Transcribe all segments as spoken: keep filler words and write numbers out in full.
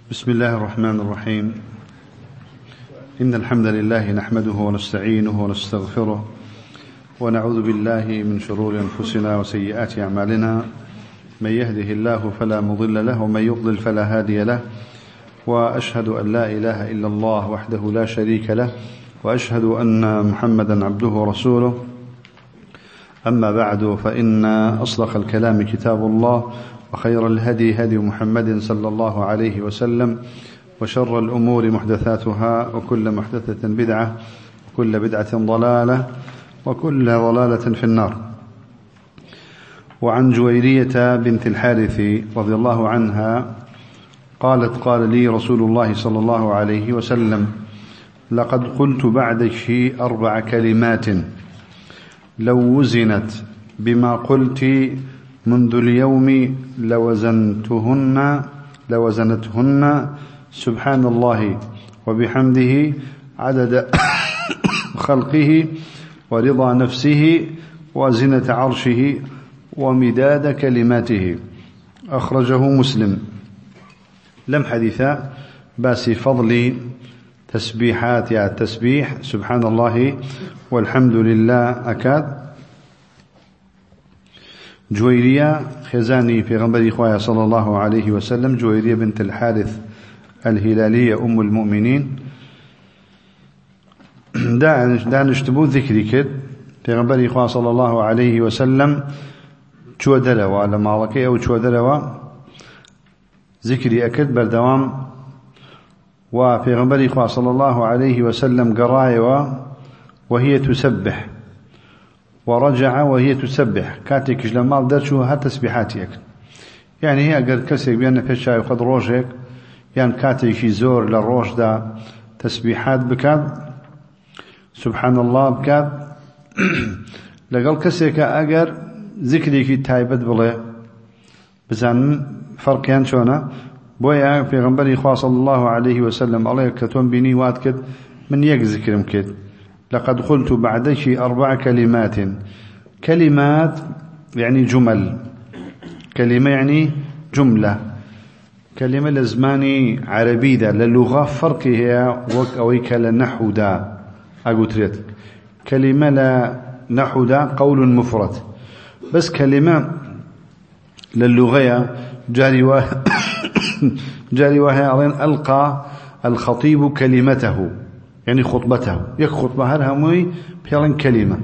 بسم الله الرحمن الرحيم. إن الحمد لله نحمده ونستعينه ونستغفره ونعوذ بالله من شرور أنفسنا وسيئات أعمالنا، من يهده الله فلا مضل له ومن يضلل فلا هادي له، وأشهد أن لا إله إلا الله وحده لا شريك له، وأشهد أن محمدا عبده ورسوله. أما بعد، فإن أصدق الكلام كتاب الله، وخير الهدي هدي محمد صلى الله عليه وسلم، وشر الأمور محدثاتها، وكل محدثة بدعة، وكل بدعة ضلالة، وكل ضلالة في النار. وعن جويرية بنت الحارث رضي الله عنها قالت: قال لي رسول الله صلى الله عليه وسلم: لقد قلت بعدك أربع كلمات لو وزنت بما قلت منذ اليوم لوزنتهن لوزنتهن سبحان الله وبحمده عدد خلقه ورضا نفسه وزنة عرشه ومداد كلماته. أخرجه مسلم. لم حديثا باس فضل تسبيحات يعني التسبيح سبحان الله والحمد لله أكاد. جويرية خزاني في غنبري خواه صلى الله عليه وسلم، جويرية بنت الحارث الهلالية أم المؤمنين، دان اشتبو ذكري كد في غنبري خواه صلى الله عليه وسلم شو دروا لما ركي أو شو دروا ذكري أكد بردوام. وفي غنبري خواه صلى الله عليه وسلم قرايوا وهي تسبح، ورجع وهي تسبح، كاتك لما درشو ها تسبيحاتك. يعني هي أقل كسيك بأن فيشا يقد روجك، يعني كاتك زور للروج دا تسبيحات بكاد سبحان الله بكاد لقل كسيك أقل ذكريك تايبت بله بزن فرق ينشونا بويا في غنبري إخوة صلى الله عليه وسلم الله كتون بني واتكد من يك ذكرم كد. لقد قلت بعدك أربع كلمات. كلمات يعني جمل، كلمة يعني جملة، كلمة لزماني عربي دا للغة فرق هي وك أويك لنحو دا أقولت كلمة لا نحو دا قول مفرد، بس كلمة للغة جاري واه جاري واه ألقى الخطيب كلمته يعني خطبته، يك خطبة هرهموي بيرن كلمة.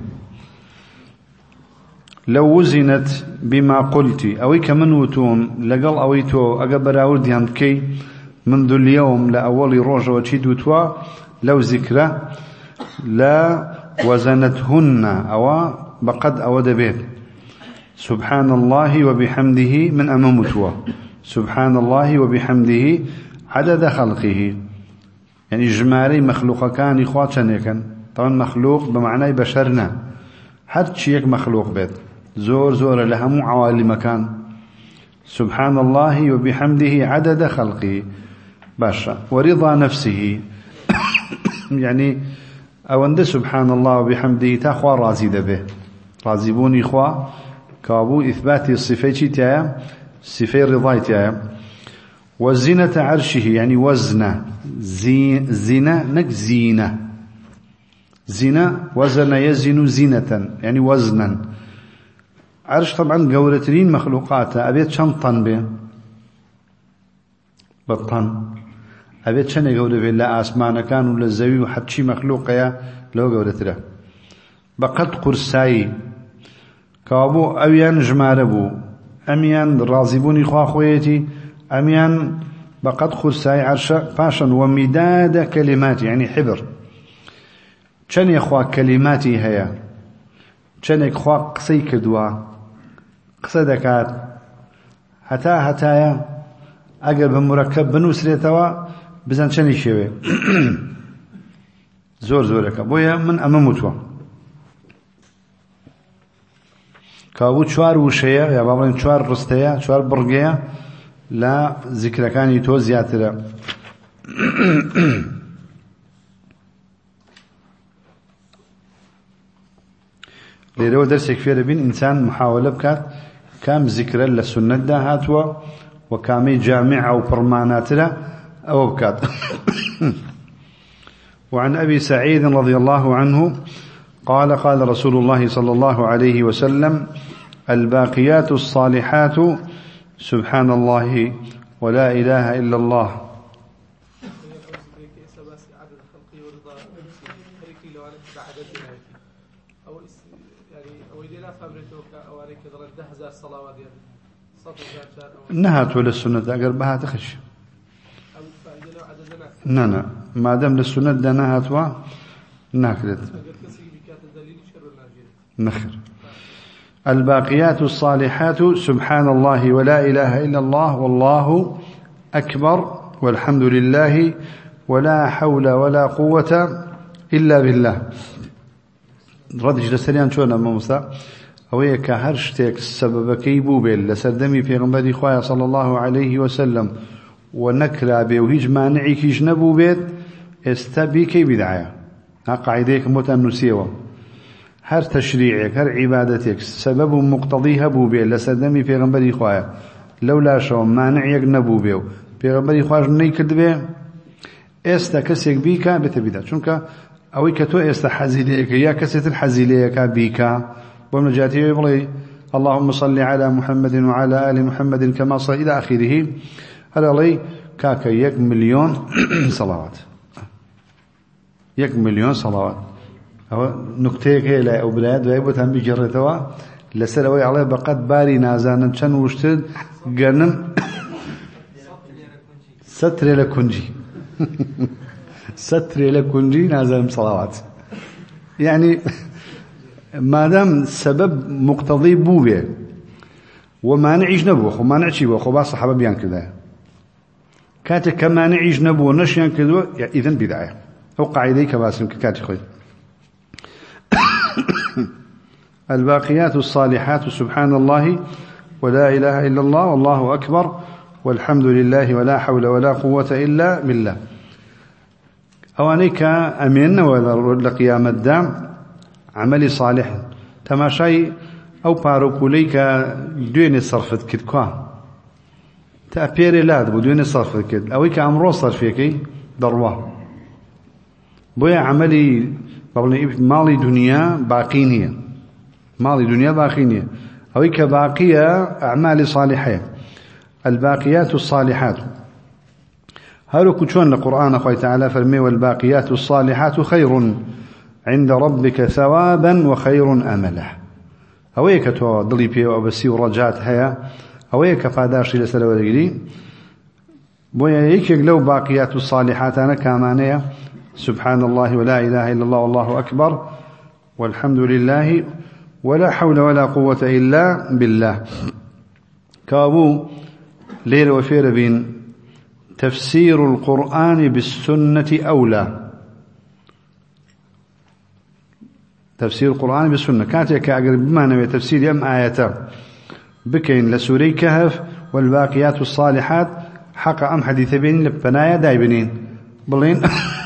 لو وزنت بما قلت أوي كمن وتون لقل أويتو أقبر أوردي عندكي منذ اليوم لأول روجة وشيد وتوا لو ذكرى لا وزنتهن أو بقد أود بيت سبحان الله وبحمده من أمام وتوا سبحان الله وبحمده عدد خلقه، يعني جماري مخلوق كان إخواتشان يكن طبعا مخلوق بمعنى بشرنا حد شيء مخلوق بيت زور زور لهم عوالي مكان سبحان الله وبحمده عدد خلقه باشا ورضا نفسه يعني أوند سبحان الله وبحمده تاخوا راضي به راضيبون إخوة كابو إثبات الصفة تايا صفة رضاي تايا. وزنة عرشه يعني وزنه زين زنا نك زينة زنا وزن يزن زينة يعني وزنا. عرش طبعا قولتين مخلوقاته أبيت شنطن به بطن أبيت شن يقول به لا أسمان كان ولا الزوي وحد شي مخلوق يا لو قولت له بقد قرساي كابو أويان جماربو أميان رازبوني خوا خويتي أميان بقد خرساي عرش فاشا ومداد كلمات يعني حبر چن يخوا كلماتي هيا چن يخوا قصي كدوا قصة دكات هتا هتايا أقرب مركب بنوسريتوا بزن چن يشوي زور زورك بويا من أمامتوا كابو چوار وشيا يا بابا چوار رستيا چوار برقيا لا ذكر كان يتوزيات له ليرو درسك فيه بين إنسان محاولة بكات كام ذكر للسنة ده هاتوا وكامي جامعة وبرمانات له أو بكات. وعن أبي سعيد رضي الله عنه قال قال رسول الله صلى الله عليه وسلم الباقيات الصالحات سبحان الله ولا إله إلا الله. نهات ولا السنة قربها تخش نعم ما دام للسنة ده نهات و ناكلت نخر. الباقيات الصالحات سبحان الله ولا إله إلا الله والله أكبر والحمد لله ولا حول ولا قوة إلا بالله. ردش لسريان شونا موسى أويا كهرشتك السبب كيبو بيل لسردمي في غنبدي خواه صلى الله عليه وسلم ونكلا بي وهيج مانعي كيش نبو بيت استبي كي بدعايا قاعديك متنسيوة هر تشريعك هر عبادتك سبب مقتضيها بو بيل لسردمي في غنبدي خواه لولا شو مانعيك نبو بيو في غنبدي خواه نيكد بي استا كسيك بيكا بتبدا چونك اوي كتو استا حزيليك يا كسيت الحزيليك بيكا ومن جاتي يقول اللهم صل على محمد وعلى آل محمد كما صل إلى آخره. هذا لي كاكا يك مليون صلوات يك مليون صلوات هو نكتيك لا أو بلاد ويبوت هم بجرتوا لسلوي عليه بقد باري نازانا شن وشتد جنم ستر لكنجي ستر لكنجي نازل صلوات يعني ما دام سبب مقتضي بوبه ومانع نبوه خو مانع شي بو خو با صحابه بيان كذا كاتك كمانع نبوه نشيان كذا اذا بدعه او قاعده كباسم كاتي خوي. الباقيات الصالحات سبحان الله ولا اله الا الله والله اكبر والحمد لله ولا حول ولا قوه الا بالله. اوانيك امين ولا قيام الدام عملي صالح تماشي او باروكوليك دوين صرفت كد كوا تأبيري لاد بدون صرفت كد اويك امرو صرفيكي ضروه بويا عملي مالي دنيا باقينيه مالي دنيا باقينيه اويك باقيه اعمال صالحه. الباقيات الصالحات هلو كتشون القرآن أخوي تعالى فرمي والباقيات الصالحات خير عند ربك ثوابا وخير أملا. أويك تو ضليبي وأبسي ورجات هيا أويك فاداشي لسلا ولقلي بويا يكيك لو باقيات الصالحات أنا كامانية سبحان الله ولا إله إلا الله والله أكبر والحمد لله ولا حول ولا قوة إلا بالله. كابو ليل وفير بين تفسير القرآن بالسنة أولى. تفسير القرآن بالسنة كانت كأقرب بما نوي تفسير يم آياته بكين لسوري كهف والباقيات الصالحات حق أم حديث بين لبنايا دايبنين بلين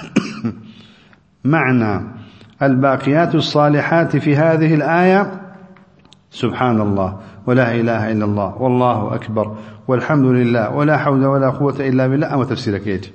معنى الباقيات الصالحات في هذه الآية سبحان الله ولا إله إلا الله والله أكبر والحمد لله ولا حول ولا قوة إلا بالله. أما تفسيرك يجي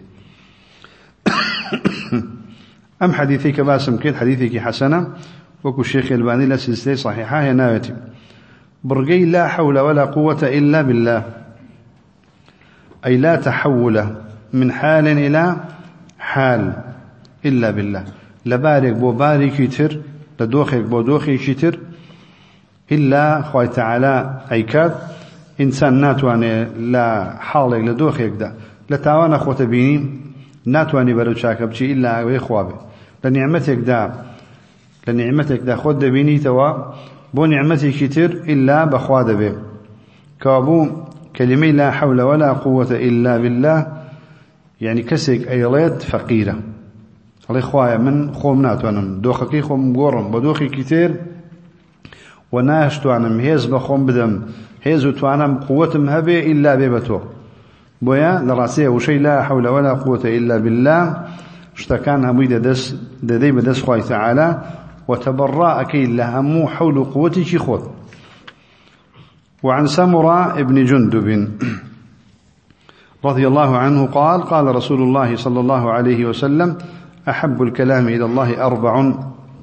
أم حديثك باسم كيد حديثك حسنة وكو الشيخ الباني لسلسلة صحيحة هي ناوتي برقي لا حول ولا قوة إلا بالله أي لا تحول من حال إلى حال إلا بالله. لبارك بو بارك يتر لدوخك بو دوخي يتر إلا خوي تعالى أيكاد إنسان ناتواني لا حالك لدوخك دا لتاوانا خوة بيني ناتواني بروشاك بشي إلا ويخوابي لنعمتك دا لنعمتك دا خود بيني توا بو نعمتك كتير إلا بخواد به. كابو كلمة لا حول ولا قوة إلا بالله يعني كسك أيلات فقيرة الله خوايا من خوم ناتوانم دوخكي خوم قورم بدوخي كتير وناش توانم هيز بخوم بدم هيزو توانم قوتم هبه إلا بيبتو بويا لراسيه وشي لا حول ولا قوة إلا بالله اشتكان همي دس ددي بدس خوي تعالى وتبرأ كي لهمو حول قوتك خذ. وعن سمرة ابن جندب رضي الله عنه قال قال رسول الله صلى الله عليه وسلم أحب الكلام إلى الله أربع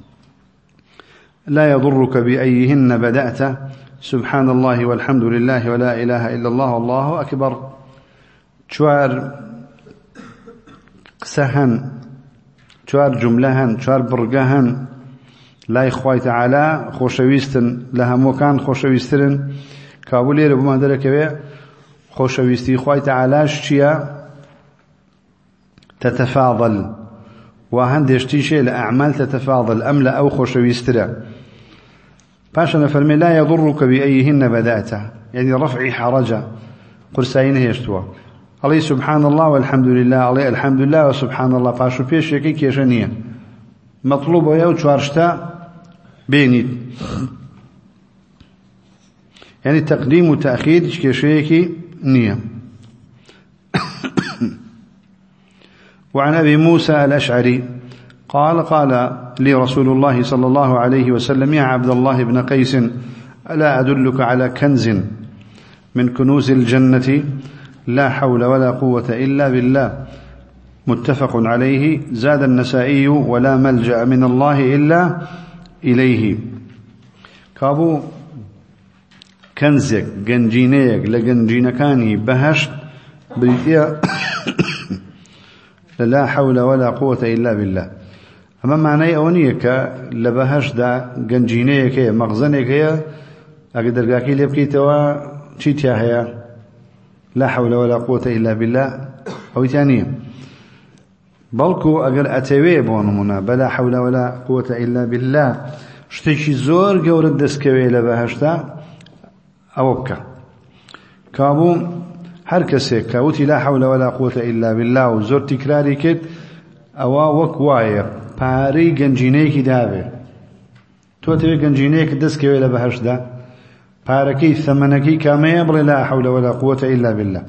لا يضرك بأيهن بدأت سبحان الله والحمد لله ولا إله إلا الله والله أكبر. چوار قسهن چوار جملهن چوار برگهن لا إخوة تعالى خوشويستن لها مكان خوشويسترن كابولي ربما دركوه خوشويستي إخوة تعالى شتيا تتفاضل وهندشتي شيء لأعمال تتفاضل أم لا أو خوشويسترا باشا فرمي لا يضرك بأيهن بدأت يعني رفع حرجة قرسين هيشتوا عليه سبحان الله والحمد لله عليه الحمد لله وسبحان الله باشو بيش يكي كيشانية مطلوب ويو شوارشتا بيني يعني تقديم وتأخير كيشيكي نية. وعن أبي موسى الأشعري قال قال لي رسول الله صلى الله عليه وسلم يا عبد الله بن قيس ألا أدلك على كنز من كنوز الجنة لا حول ولا قوة إلا بالله متفق عليه. زاد النسائي ولا ملجأ من الله إلا إليه. كابو كنزك جنجينيك لجنجينكاني بهشت بريتيا لا حول ولا قوة إلا بالله. أما معنى أونيك لبهش دا جنجينيك مغزنك أقدر قاكي لبكيتوا تشيتيا هيا لا حول ولا قوة إلا بالله أو ثانية بلكو أقر أتوي بونمنا بلا حول ولا قوة إلا بالله شتيشي زور قورد دسكوي لبهشتا أوبكا كابو هر کسی که وتی لا حول ولا قوة إلا بالله و زور تکراری کرد او وک وایه پاری گنجینه کی داوه تو توی گنجینه کی دست که ویل بهش دا پارکی ثمنکی کامیه بلی لا حول ولا قوة إلا بالله.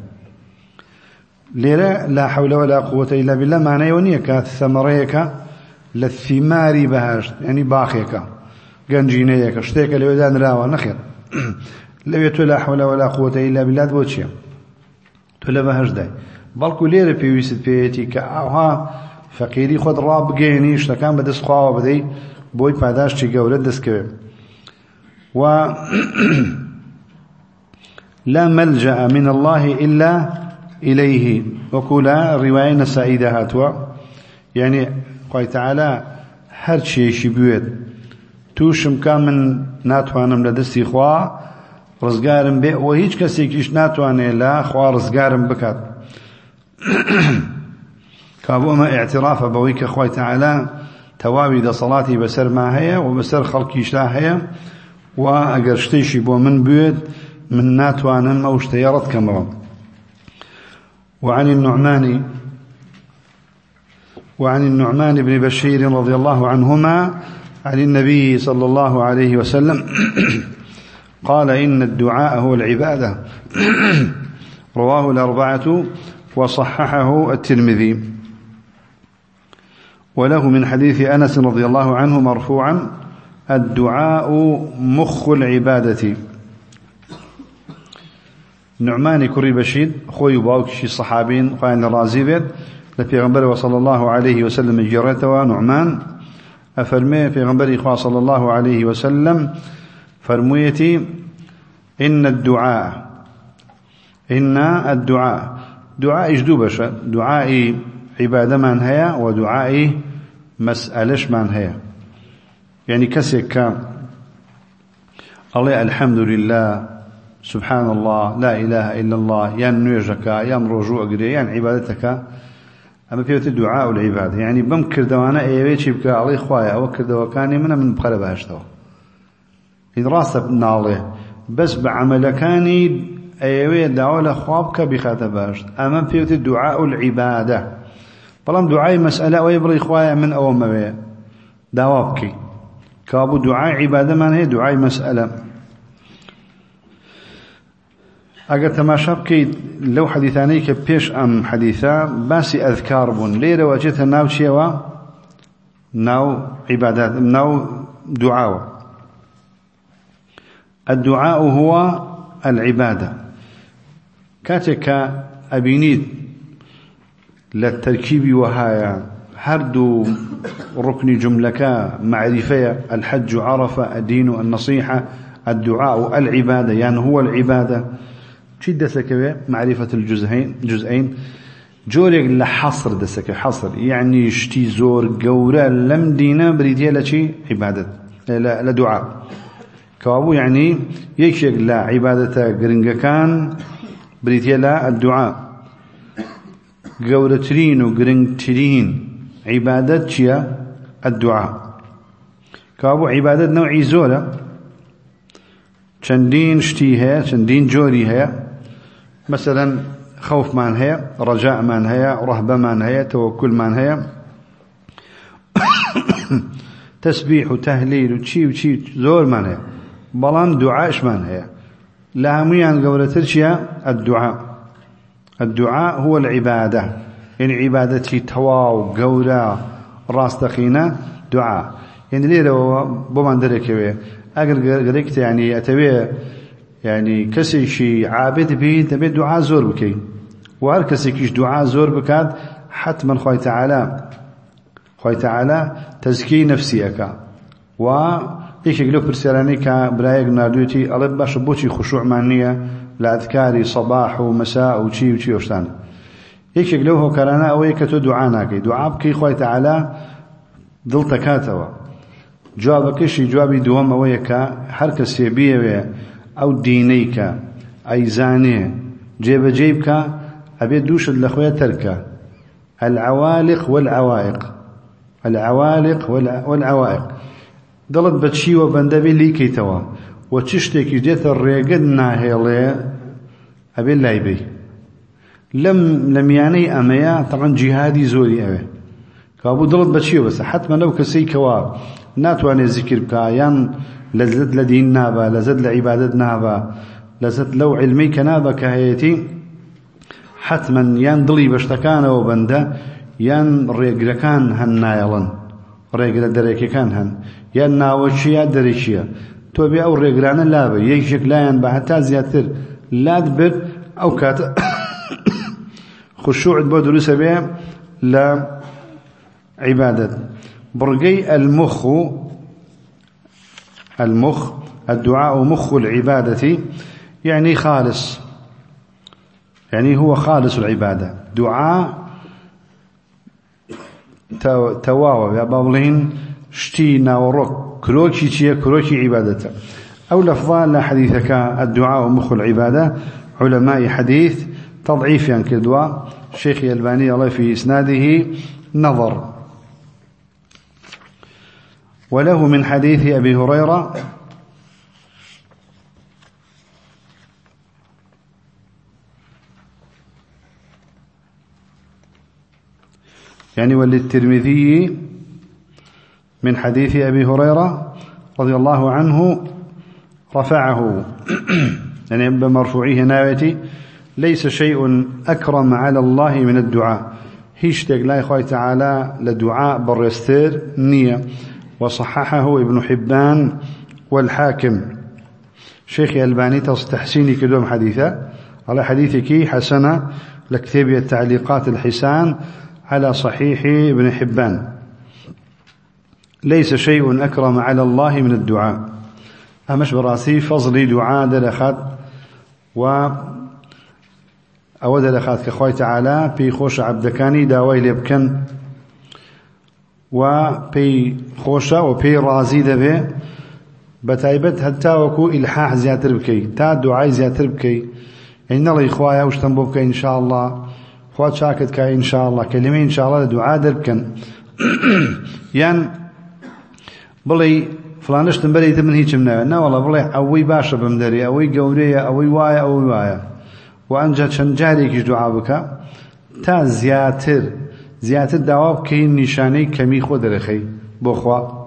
ليرة لا حول ولا قوة إلا بالله معناه ونيك ثمريك للثمار بهش يعني باخيك گنجینه کی شتیک لیودان راو نخیر لویتو لا حول ولا قوة إلا بالله بوچیم تلا بهش داي بلكو ليرة بيويست بيتي كأوها فقيري خد راب جيني اشتكان بدس خواوا بدي بوي بعداش تيجي ولد دسكوي و لا ملجأ من الله إلا إليه. وكلا رواية سعيدة هاتوا يعني قال تعالى هر شيء شبيت توشم كان من ناتوانم لدستي خوا رزقارم به و هیچ کسی کیش ناتوانه لا خوا رزقارم بکات كابو ما اعتراف بويك اخوي تعالى توابي دا صلاتي بسر ما هي وبسر خلقيش لا هي واقر شتيشي بو من بيت من ناتوانم او اشتيرت كمرا. وعن النعمان وعن النعمان بن بشير رضي الله عنهما عن النبي صلى الله عليه وسلم قال إن الدعاء هو العبادة رواه الأربعة وصححه الترمذي. وله من حديث أنس رضي الله عنه مرفوعا الدعاء مخ العبادة. نعمان كري بشيد خوي باوكشي صحابين قائن الرازي بيت لبيغمبر صلى الله عليه وسلم جريته نعمان أفرمي بيغمبر صلى الله عليه وسلم فرميتي إن الدعاء إن الدعاء دعاء جدوبش دعاء عبادة من هي ودعاء مسألة من هي يعني كسك الله الحمد لله سبحان الله لا إله إلا الله ين نيجك ين رجوع قري ين عبادتك أما في الدعاء العبادة يعني بمكر دوانا أيوة شيء بك الله خوايا أو كر دوكاني من من بقلبها اشتوا إن راسب ناله بس بعملكاني أيوة دعوة خوابك بخاتباش أما في الدعاء العبادة طالما دعاء مسألة ويبري خوايا من أول ما دوابك كابو دعاء عبادة من هي دعاء مسألة أجر تماشى بكي لو حديثاني كبيش أم حديثا بس أذكار بون ليرة وجدت ناو شيوا ناو عبادات ناو دعاء. الدعاء هو العبادة كاتك أبينيت للتركيب وهايا هردو ركن جملك معرفة الحج عرفة الدين النصيحة الدعاء العبادة يعني هو العبادة شد سكبه معرفة الجزئين جزئين جورك لحصر دسك حصر يعني يشتي زور جورا لم دينا بريديا لشي عبادة لدعاء كوابو يعني يكشك لا عبادة قرنجا كان بريديا لا الدعاء جورترين وقرنجترين عبادة شيا الدعاء كوابو عبادة نوعي زورة شندين شتيها شندين جوريها مثلا خوف مان هي رجاء مان هي رهبة مان هي توكل مان هي تسبيح وتهليل وشي وشي زور مان هي بلان دعاء مان هي لهميان قولة ترشيا الدعاء الدعاء هو العبادة يعني عبادتي تواو قولة راستخينة دعاء يعني ليه لو بمان دركوه أقل قريكت يعني أتبع يعني كسي شي عابد به تبي دعاء زور بكي وهر كسي كيش دعاء زور بكاد حتما خوي تعالى خوي تعالى تزكي نفسيك و ايش يقولوا برسالاني كبرايق نادوتي ألب باش بوشي خشوع معنية لأذكاري صباح ومساء وشي وشي وشتان ايش يقولوا كرانا اوي كتو دعاناكي دعاء بكي خوي تعالى ضل تكاتوا جوابك شي جوابي دوام اويك حركة سيبية او دينيك اي زانيه جيب جيبك ابي دوش الاخويا تركه العوالق والعوائق العوالق والعوائق ضلت بتشي وبندبي لي كيتوا وتشتكي جيت الريقدنا هيلي ابي لايبي لم لم يعني اميا طبعا جهادي زوري ابي كابو ضلت بتشي بس حتما لو كسي كوا ناتواني ذكر بكايان لزد لدين نابا لزد لعبادت نابا لزد لو علمي كنابا كهيتي حتما يان ضلي بشتكان وبنده يان ريقلكان هن نايلن ريقل دريكي كان هن يان ناوشيا دريشيا توبي او ريقلان لابا يكشك لا ينبع حتى زيادتر لا دبر او كات خشوع دبو دروس بيه لا عبادت برقي المخ المخ الدعاء مخ العبادة يعني خالص يعني هو خالص العبادة دعاء تواوى يا بابلين شتينا وروك كروكي تشي كروكي عبادته أو لفظان لا حديثك الدعاء مخ العبادة علماء حديث تضعيف يعني كدواء الشيخ الألباني الله في إسناده نظر وله من حديث أبي هريرة يعني وللترمذي من حديث أبي هريرة رضي الله عنه رفعه يعني بمرفوعيه ناويتي ليس شيء أكرم على الله من الدعاء هيشتاق لا يخوي تعالى لدعاء برستير نية وصححه ابن حبان والحاكم شيخ الألباني تستحسيني كدوم حديثة على حديثك حسنة لكتابية التعليقات الحسان على صحيح ابن حبان ليس شيء أكرم على الله من الدعاء أمش براسي فضلي دعاء دلخات و أود دلخات كخوي تعالى بي خوش عبدكاني داوي لبكن وبي خوشة وبي رازي دبي بتايبت حتى وكو إلحاح زياتر بكي تا دعاء زياتر بكي إن الله إخوايا وشتنبو بكي إن شاء الله خوات شاكت كاي إن شاء الله كلمة إن شاء الله دعاء دربكن ين بلي فلانش تنبري تمن هيك منها نا والله بلي أوي باشا بمدري أوي قورية أوي وايا أوي وايا وأنجا شنجاري كيش دعاء بك تا زياتر زياتر دعاء بكي نشاني كمي خود رخي بخوا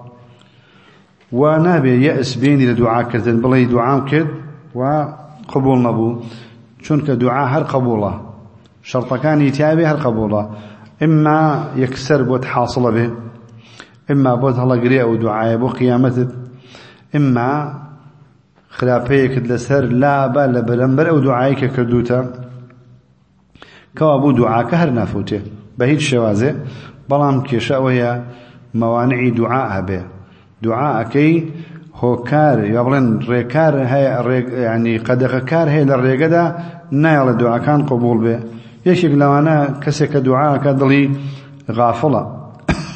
ونابي يأس بيني لدعاء كرتن بلي دعاء كرت وقبول نبو چونك دعاء هر قبوله شرط كان يتابع هر قبوله إما يكسر بود حاصل به إما بود هلا قريء ودعاء بو قيامته إما خلافيك لسر لا بل بلنبر أو دعائك كردوتا كوابو دعاء كهر نافوته بهيج شوازه بلام كيشا وهي موانع دعاء به دعاء كي هو كار يبلن ريكار هي ريك يعني قد كار هي للريقدا نايل دعاء كان قبول به يشك لو أنا كسك دعاء كدلي غافلة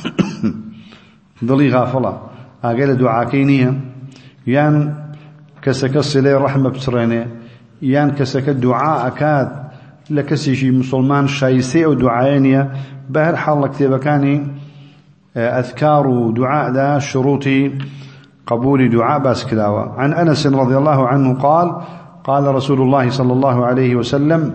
دلي غافلة أقول دعاء كينية يان كسك الصلة رحمة بسرينه يان كسك الدعاء كاد لكسيشي مسلمان شايسي أو دعاينية بهر حال كتابة كاني أذكار ودعاء دا شروطي قبول دعاء باسكلاوة عن أنس رضي الله عنه قال قال رسول الله صلى الله عليه وسلم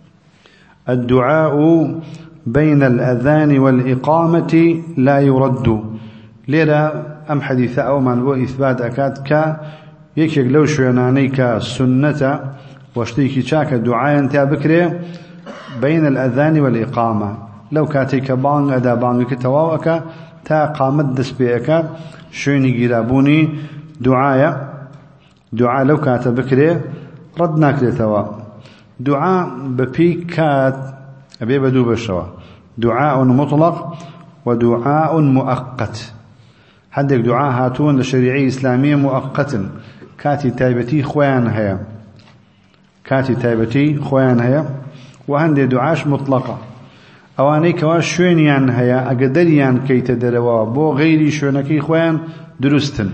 الدعاء بين الأذان والإقامة لا يرد لذا أم حديث أو من هو إثبات أكاد ك يكيك لو شوينانيك سنة واشتيكي شاك دعاء تابكري بين الأذان والإقامة لو كاتيك بان أدا بانك تواوك تا قامت دسبيك شويني جرابوني دعاء دعاء لو كاتبكري ردناك لتوا دعاء ببيكات أبي بدو بشوا دعاء مطلق ودعاء مؤقت حدك دعاء هاتون لشريعي إسلامية مؤقت كاتي تايبتي خوان هيا كاتي تايبتي خوان هيا وهندي دعاش مطلقة اواني كواش شوينيان هيا اقدريان كي تدروا بو غيري شوينكي خوان درستن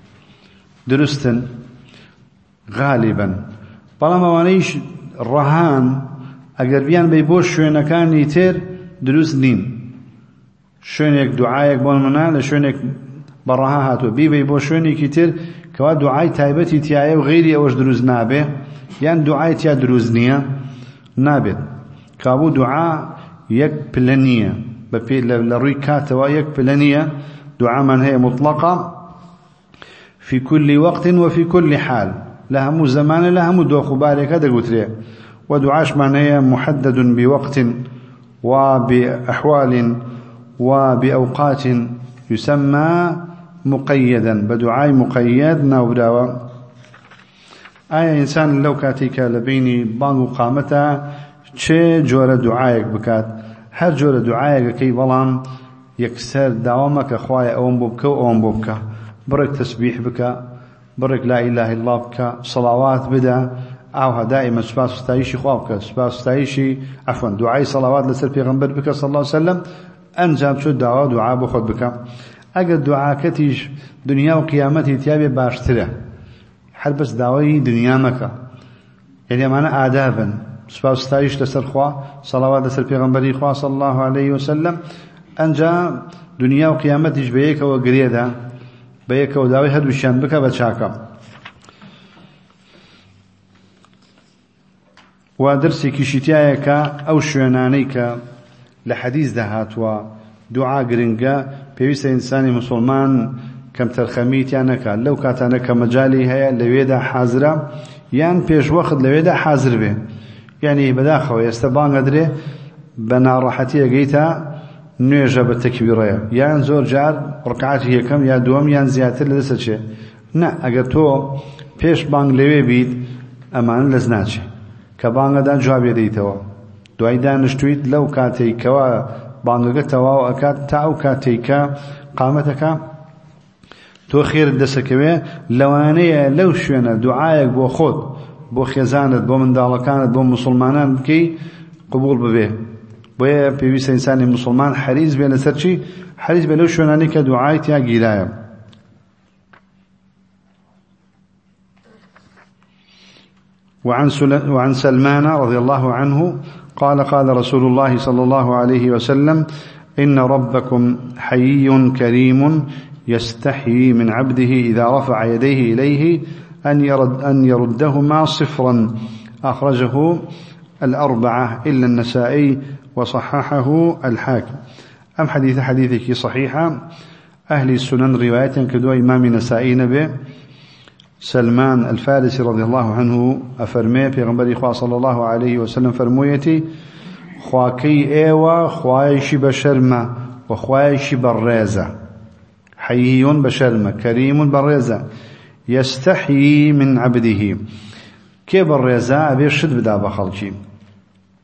درستن غالبا بلما وانيش رهان اگر بيان بيبوش شوينكان يتر دروست نين شوينك دعايك بون منال شوينك برها هاتو بي بيبوش شوينك يتر كوا دعاي تايبتي تياي وغيري اوش دروز نابه يعني دعاي تيا دروز نيا نابد كابو دعاء يك بلانية ببي لروي كاتوا يك بلانية دعاء من هي مطلقة في كل وقت وفي كل حال لها مو زمان لها مو دو خبارك هذا قلت لي ودعاش من هي محدد بوقت وبأحوال وبأوقات يسمى مقيدا بدعاء مقيد ناوداوا آية إنسان لو كاتيك لبيني بانو قامتا چه جور دعايك بكات هر جور دعايك كي بلان يكسر داومك أخوايا أوم ببك وأوم ببك برك تسبيح بك برك لا إله إلا الله بك صلوات بدا أوها دائما سباس ستايشي خوابك سباس ستايشي عفوا دعاي صلوات لسر پیغمبر بك صلى الله عليه وسلم أنجام شو دعاء دعاء بخد بك أقد دعاء كتيش دنيا وقيامتي تيابي باشتره هر بس دعوي دنيا مكة يعني معنا آدابا سباس ستايش لسر خوا صلوات لسر پیغمبري خوا صلى الله عليه وسلم أنجا دنيا وقيامتي بيك وقريدا بيك ودعوي هدوشان بك بچاكا ودرسي كشتيايك أو شوانانيك لحديث دهات ودعاء قرنقا بيويس إنساني مسلمان كم ترخميت يانك لو كاتانك مجالي هيا لويدا حاضرة يان بيش وقت لويدا حاضر به يعني بداخل يستبان قدره بنا راحتي قيتا نيجا بالتكبيرية يان زور جار ركعاتي هي كم يا دوم يان زيادة لدسة شيء نا اگر تو بيش بانگ لوي بيد امان لزناتش كبانگ دا جواب يديتوا دعاي دانشتويت لو كاتي كوا بانگ توا واكاد تاو كاتي كا قامتك تو خير دسكوي لوانيه لو شونا دعايك بو خود بو خزانت بو من دالكانت بو مسلمانان كي قبول ببه بو بيويس انسان مسلمان حريص بين سرشي حريص بلو شوناني كدعايت يا غيلايا وعن وعن سلمان رضي الله عنه قال قال رسول الله صلى الله عليه وسلم إن ربكم حيي كريم يستحيي من عبده إذا رفع يديه إليه أن يرد أن يردهما صفرا أخرجه الأربعة إلا النسائي وصححه الحاكم أم حديث حديثك صحيحة أهل السنن رواية كدو إمام نسائي نبي سلمان الفارسي رضي الله عنه أفرمي في غنبري خواه صلى الله عليه وسلم فرمويتي خواكي ايوة خوايشي بشرمة وخوايشي بالرازة حيي بشرمة كريم بالرازة يستحيي من عبده كي بالرازة أبي الشد بدا بخلشي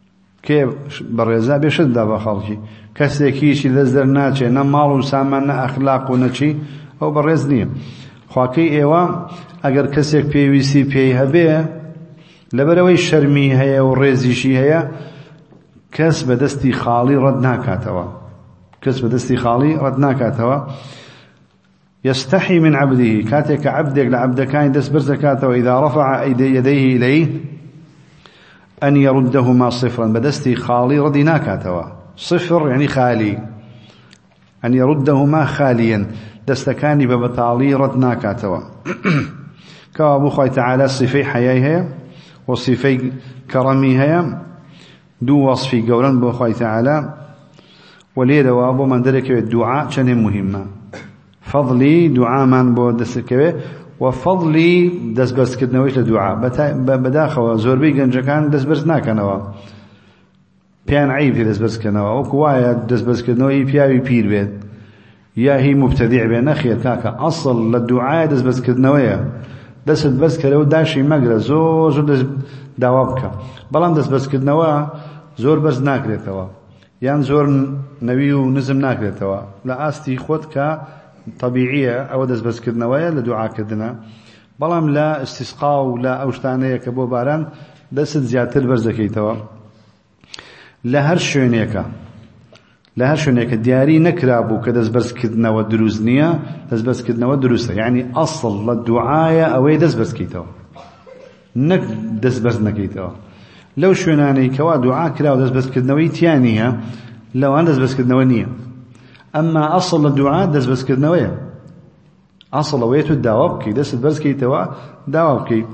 كي برزا بيشد دابا خالكي كسيكيشي لزر ناچه نمال و سامان اخلاق و نچي او برز نيه خواكي ايوا اگر كسيك پيويسي پي هبه لبروي شرمي هيا و رزيشي هيا كس بدستي خالي رد ناكاتوا كس بدستي خالي رد ناكاتوا يستحي من عبده كاتك عبدك لعبدك كان دس برزكاته وإذا رفع يديه إليه أن يردهما صفرا بدستي خالي ردنا كاتوا صفر يعني خالي أن يردهما خاليا دستكاني ببطالي ردنا كاتوا كابو خوي تعالى صفي حياها وصفي كرميها دو وصفي قولا بو خوي تعالى وليد وابو من ذلك الدعاء كان مهمة فضلي دعاء من بو دستكوي وفضلي دس بس كدنويش لدعاء بداخل زوربي جنجكان دس بس ناكنوا بيان عيب في دس بس كنوا وكوايا دس بس كدنوي بياوي بير بيت يا هي مبتدع بين اخي كاكا اصل للدعاء دس بس كدنويا دس بس كلو داشي مقرا زور زور دس داوابك بلان دس بس كدنوا زور بس ناكريتوا يعني زور نبي ونزم ناكريتوا لا استي خودك طبيعية أو دس بس كدنا ويا لدعاء كدنا بلام لا استسقاء ولا أوشتانية كبو باران دست زيادة البرزكي توا لهر شونيكا لهر شونيكا دياري نكرابو كدس بس كدنا ودروزنية دس بس كدنا ودروسة يعني أصل للدعاء أو دس بس كي توا نك دس بس نكي توا لو شوناني كوا دعاء كلا ودس بس كدنا ويتيانيها لو أن دس بس كدنا ونية أما أصل الدعاء دس بس كدنوية أصل ويتو الدوابكي دس بس كي توا دوابكي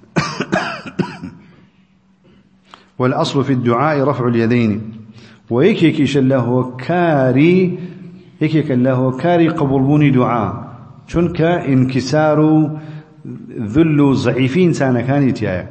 والأصل في الدعاء رفع اليدين ويكيكيش الله كاري يكيك الله كاري قبولوني دعاء شنك انكسار ذل ضعيفين سانا كانت يا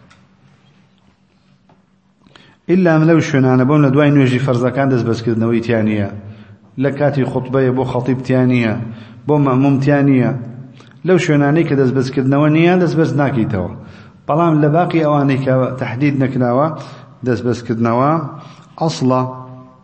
إلا من لو شنانا بومنا دعاء نوجي فرزا كان دس بس كدنوية تانية لكاتي خطبه بو خطيب تانية بو مأموم تانية لو شوناني كدس بس كدنوانية دس بس ناكي توا بلام لباقي اواني تحديد نكناوا دس بس كدنوا اصلا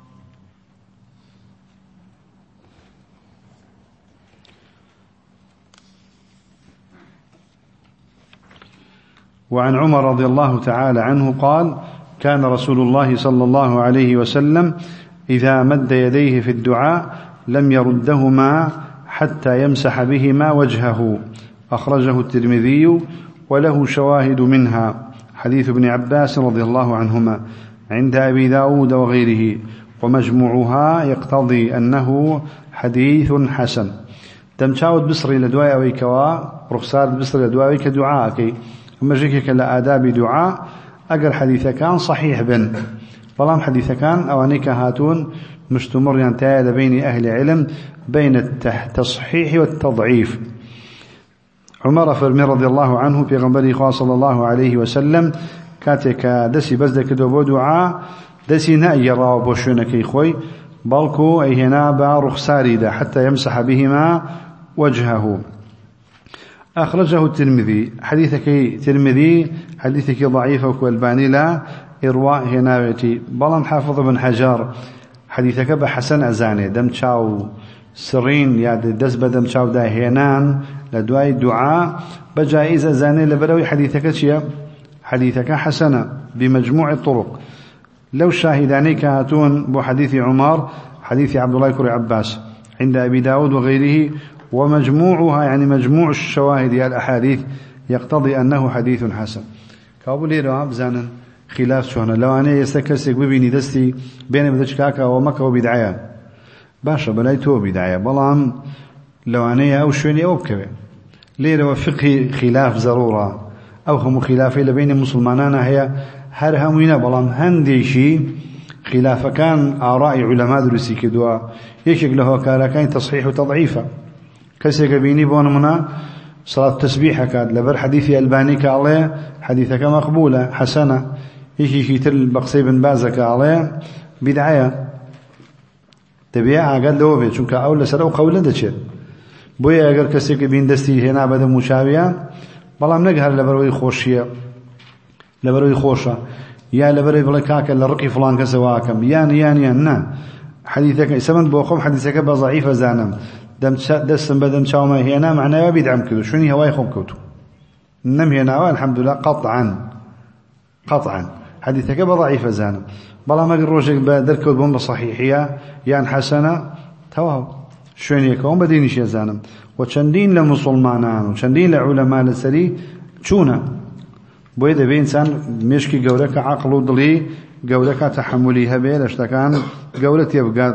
وعن عمر رضي الله تعالى عنه قال كان رسول الله صلى الله عليه وسلم إذا مد يديه في الدعاء لم يردهما حتى يمسح بهما وجهه أخرجه الترمذي وله شواهد منها حديث ابن عباس رضي الله عنهما عند أبي داود وغيره ومجموعها يقتضي أنه حديث حسن تمشاود بصري لدواء ويكوا رخصار بصري لدواء كدعاء أما جيكك لآداب دعاء أقر حديث كان صحيح بن فلام حديث كان أوانيك هاتون مستمر ينتهي بين أهل علم بين التصحيح والتضعيف عمر فرمي رضي الله عنه في غنبري صلى الله عليه وسلم كاتك دسي بزدك دوبو دعاء دسي نأي رابو شونك إخوي بلكو أي هنا برخصاري دا حتى يمسح بهما وجهه أخرجه الترمذي حديثك ترمذي حديثك ضعيف والباني لا إرواء هناوتي بلان حافظ بن حجار حديثك بحسن أزاني دم تشاو سرين يا دس بدم تشاو دا هنان لدواي دعاء بجائز أزاني لبروي حديثك شيا حديثك حسنة بمجموع الطرق لو شاهداني كهاتون بو حديث عمر حديث عبد الله كري عباس عند أبي داود وغيره ومجموعها يعني مجموع الشواهد الأحاديث يقتضي أنه حديث حسن كابولي راب زانا خلاف شونا لو أنا يستكسك ببيني دستي بين بدشكاكا ومكة وبدعية باشا بلاي تو بدعية بلان لو أنا أو شوني أو بكبه ليه وفقه خلاف ضرورة أو هم خلافي لبين المسلمانان هي هر همينا بلان هندي شيء خلاف كان آراء علماء درسي كدوا يشك له كان تصحيح وتضعيفه كسيك بيني بونمنا صلاة تسبيحة كاد لبر حديث ألباني كالله حديثك مقبولة حسنة يشي شيتر بقصي بن بازك عليه بدعية تبيعها قال له بيت شنك أول سر أو قولا دشي بويا أجر كسيك بين دستي هنا بدأ مشابهة بلام نجهر لبروي خوشية لبروي خوشة يا لبري بلا كاكا لرقي فلان كسواكم يان يان يان نا حديثك سمن بوخم حديثك بضعيف زانم دم دسم بدم شاو ما هنا معناه بيدعم كذا شوني هواي خم كوتو نم هنا الحمد لله قطعا قطعا حديثك بضعيف زانم بلا ما الروجك بدرك بوم صحيحيه يان حسنه تواه شوني يكون بدينش يا زانم وشندين لمسلمانان وشندين لعلماء السري شونا بويد بإنسان مشكي جورك عقل وضلي جورك تحملي هبه لاشتكان جورت يبقى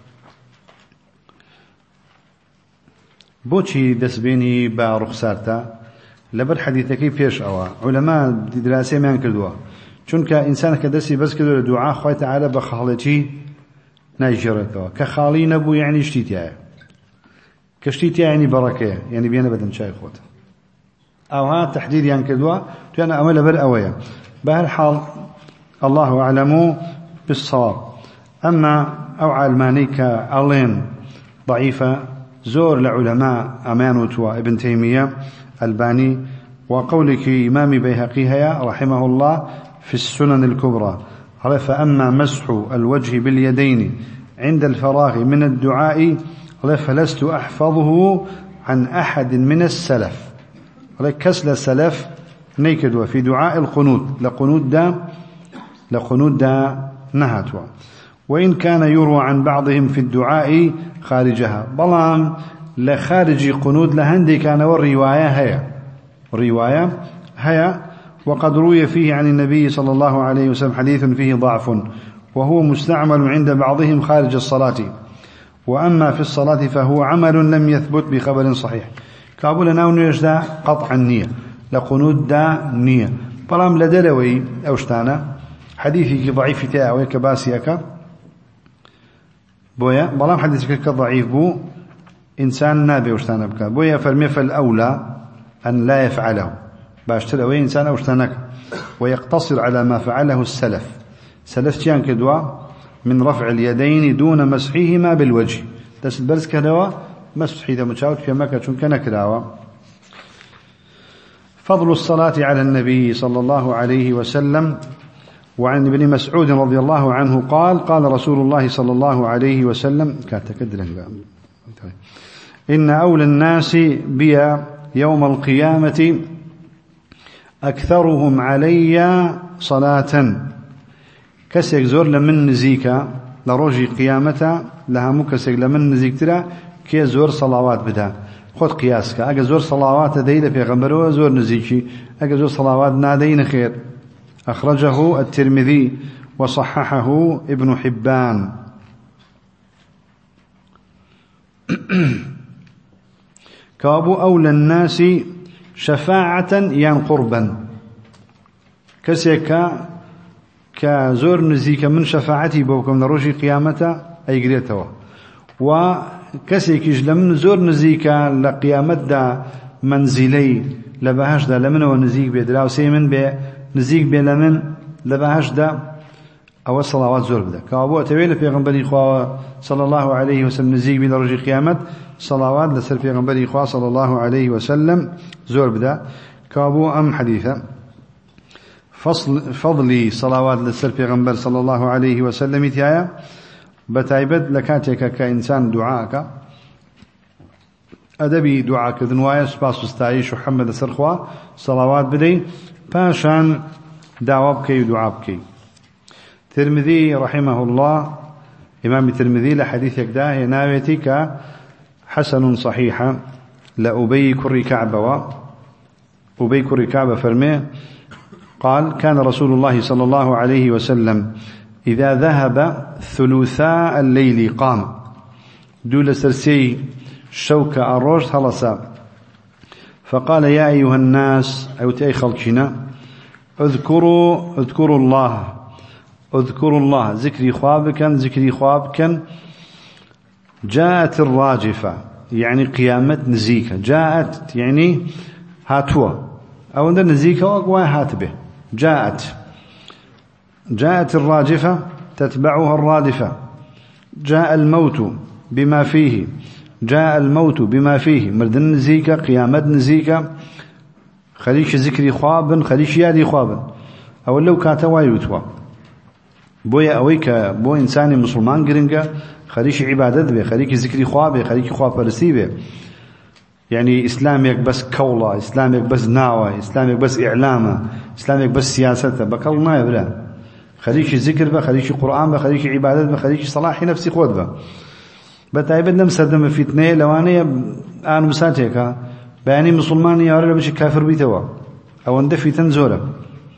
بوشي دسبيني با رخصارتا لبر حديثكي فيش أوا علماء دراسة ما ينكردوا چونك إنسان كدسي بس كدو دعاء خواه تعالى بخالتي نايجرتوا كخالي نبو يعني اشتيتيا كشتيتيا يعني بركة يعني بينا بدن شاي خوت أو ها تحديد ينكردوا تو أنا أمل بر أويا بهالحال الله أعلم بالصواب أما أو علمانيك ألين ضعيفة زور لعلماء أمانوتوا ابن تيمية الباني وقولك إمام بيهقي هيا رحمه الله في السنن الكبرى قال فأما مسح الوجه باليدين عند الفراغ من الدعاء قال فلست أحفظه عن أحد من السلف قال كسل السلف نيكدوا في دعاء القنوت لقنوت دا لقنوت دا نهتوا وإن كان يروى عن بعضهم في الدعاء خارجها بلان لخارج قنوت لهندي كان والرواية هيا رواية هيا وقد روي فيه عن النبي صلى الله عليه وسلم حديث فيه ضعف وهو مستعمل عند بعضهم خارج الصلاة وأما في الصلاة فهو عمل لم يثبت بخبر صحيح كابول ناو نيجدا قطع النية لقنوت دا نية بلام لدلوي أوشتانا حديثي ضعيف تاعوي كباسيك بويا بلام حديثك ضعيف بو إنسان نابي وشتانا بك بويا فرمي فالأولى أن لا يفعله باشتر أوي إنسان أوشتانك ويقتصر على ما فعله السلف سلف تيان كدوا من رفع اليدين دون مسحهما بالوجه دس البرز كدوا مسح إذا متشاوت في مكة شنك نكدوا فضل الصلاة على النبي صلى الله عليه وسلم وعن ابن مسعود رضي الله عنه قال قال رسول الله صلى الله عليه وسلم كاتكدر إن أولى الناس بي يوم القيامة أكثرهم علي صلاة كسيك زور لمن نزيكا لروجي قيامة لها مكسيك لمن نزيك ترى كي زور صلوات بدا خد قياسك أجا زور صلوات ديدا في غمبره زور نزيكي أجا زور صلوات نادين خير أخرجه الترمذي وصححه ابن حبان كابو أولى الناس شفاعة ين قربا كسيكا كزور نزيك من شفاعتي بوكم نروجي قيامته أي قريتوا وكسيك لمن زور نزيك لقيامت دا منزلي لبهاش دا لمن ونزيك بيدرا وسيمن بي نزيك بي لمن لبهاش دا أو الصلوات زور بدا كابو أتويل في غنبري إخوة صلى الله عليه وسلم نزيك بي لرجي قيامت صلوات لسر في غنبري إخوة صلى الله عليه وسلم زور بدا كابو أم حديثة فصل فضلي صلوات لسر في غنبر صلى الله عليه وسلم تيايا بتايبد لكاتك كإنسان دعاك أدبي دعاك ذنوايا سباس وستعيش وحمد سرخوا صلوات بدي باشان دعوابك ودعابك ترمذي رحمه الله إمام الترمذي لحديثك ده يناويتك حسن صحيحة لأبي كري كعبة أبي كري كعبة فرمي قال كان رسول الله صلى الله عليه وسلم إذا ذهب ثلثاء الليل قام دول سرسي شوكة الروج خلصا فقال يا أيها الناس أو تأي خلقنا اذكروا اذكروا الله اذكروا الله ذكري خوابكا ذكري خوابكا جاءت الراجفة يعني قيامة نزيكة جاءت يعني هاتوا أو عند نزيكة وأقوى هاتبه جاءت جاءت الراجفة تتبعها الرادفة جاء الموت بما فيه جاء الموت بما فيه مردن نزيكة قيامة نزيكة خليش ذكري خوابا خليش يادي خوابا أو لو كاتوا يوتوا بويا أويك بو إنسان مسلمان قرنجا خليش عبادة به خليك ذكري خوابه خليك خواب برسيبه يعني إسلامك بس كولا إسلامك بس ناوى إسلامك بس إعلامه إسلامك بس سياسته بكل ما يبلا خليك ذكر به خليك قرآن به خليك عبادة به خليك صلاح نفسي خود به بتعبد نمسر دم فتنة لوانية آن مساتيك بياني مسلمان يارى بشي كافر بيتوا أو أنت فتن زورة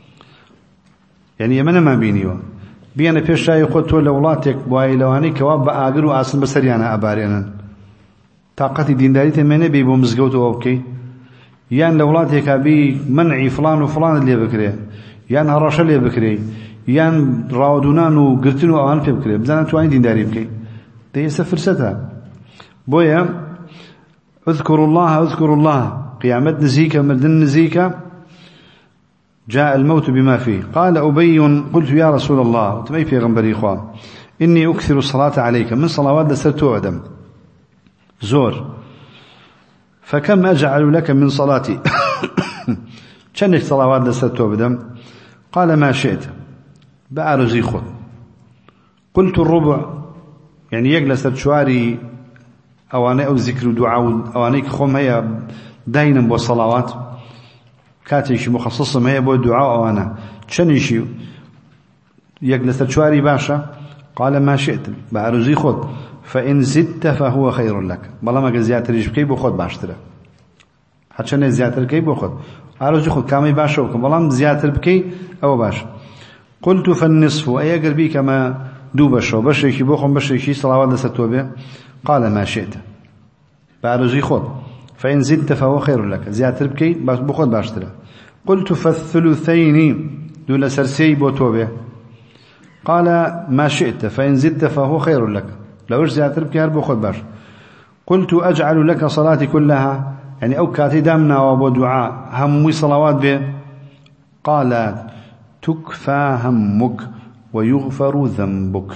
يعني يمنا ما بينيوا بيانا بيش شاي قلت لولاتك بواي لواني كواب بآقر وآسن بسريانا أباريانا طاقتي دينداري تمنى بيبو مزقوت وابكي يان لولاتك بي منعي فلان وفلان اللي بكري يان هراشا اللي بكري يان راودونان وقرتن وآن في بكري بزانا تواني دينداري بكي تيسا فرستها بويا اذكروا الله اذكروا الله قيامت نزيكا مردن نزيكا جاء الموت بما فيه قال أبي قلت يا رسول الله تمي في غنبري إخوة إني أكثر الصلاة عليك من صلوات لسرت وعدم زور فكم أجعل لك من صلاتي كنك صلوات لسرت وعدم قال ما شئت بأرزي خذ قلت الربع يعني يجلس شواري أواني أو ذكر ودعاء أوانيك خم هي داينا بالصلوات كاتيش مخصصة ما هي بو الدعاء أوانا تشنيشي يجلس شواري باشا قال ما شئت بأرزي خذ فإن زدت فهو خير لك بلا ما زيادة ريش بكي بو خذ باشترا حتى زيادة بكي بو خذ أرزي خذ كامي باشا وكم بلا زيادة بكي أو باشا قلت فالنصف أي قربي كما دو بشو بشيكي بوخم بشيكي صلوات لستوبة قال ما شئت بأرزي خذ فإن زدت فهو خير لك زيادة بكي بخذ باشترا قلت فالثلثين دول سرسي بوتوبة قال ما شئت فإن زدت فهو خير لك لو إيش زيادة بكي هرب بخذ باش قلت أجعل لك صلاتي كلها يعني أو كاتي دامنا وابو دعاء همي صلوات به قال تكفى همك ويغفر ذنبك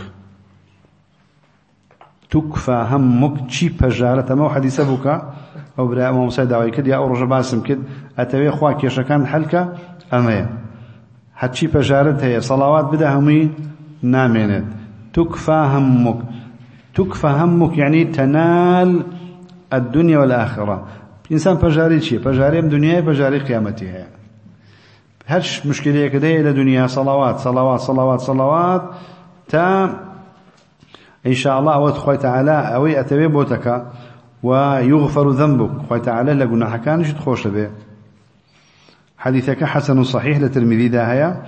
تكفى همك تشي بجارة ما حديث بك أو برا ما مساعد أو كده يا أورج باسم كده أتوي خواك يشكان حلقة أمية حتشي بجارة هي صلوات بدها همي نامينت تكفى همك تكفى همك يعني تنال الدنيا والآخرة إنسان بجاري شيء بجاري دنيا بجاري قيامتها هرش مشكلة كده إلى دنيا صلوات صلوات صلوات صلوات تا إن شاء الله أود خوي تعالى أوي أتبي بوتك ويغفر ذنبك خوي تعالى لقنا حكان شد خوش به حديثك حسن صحيح لترمذي داهية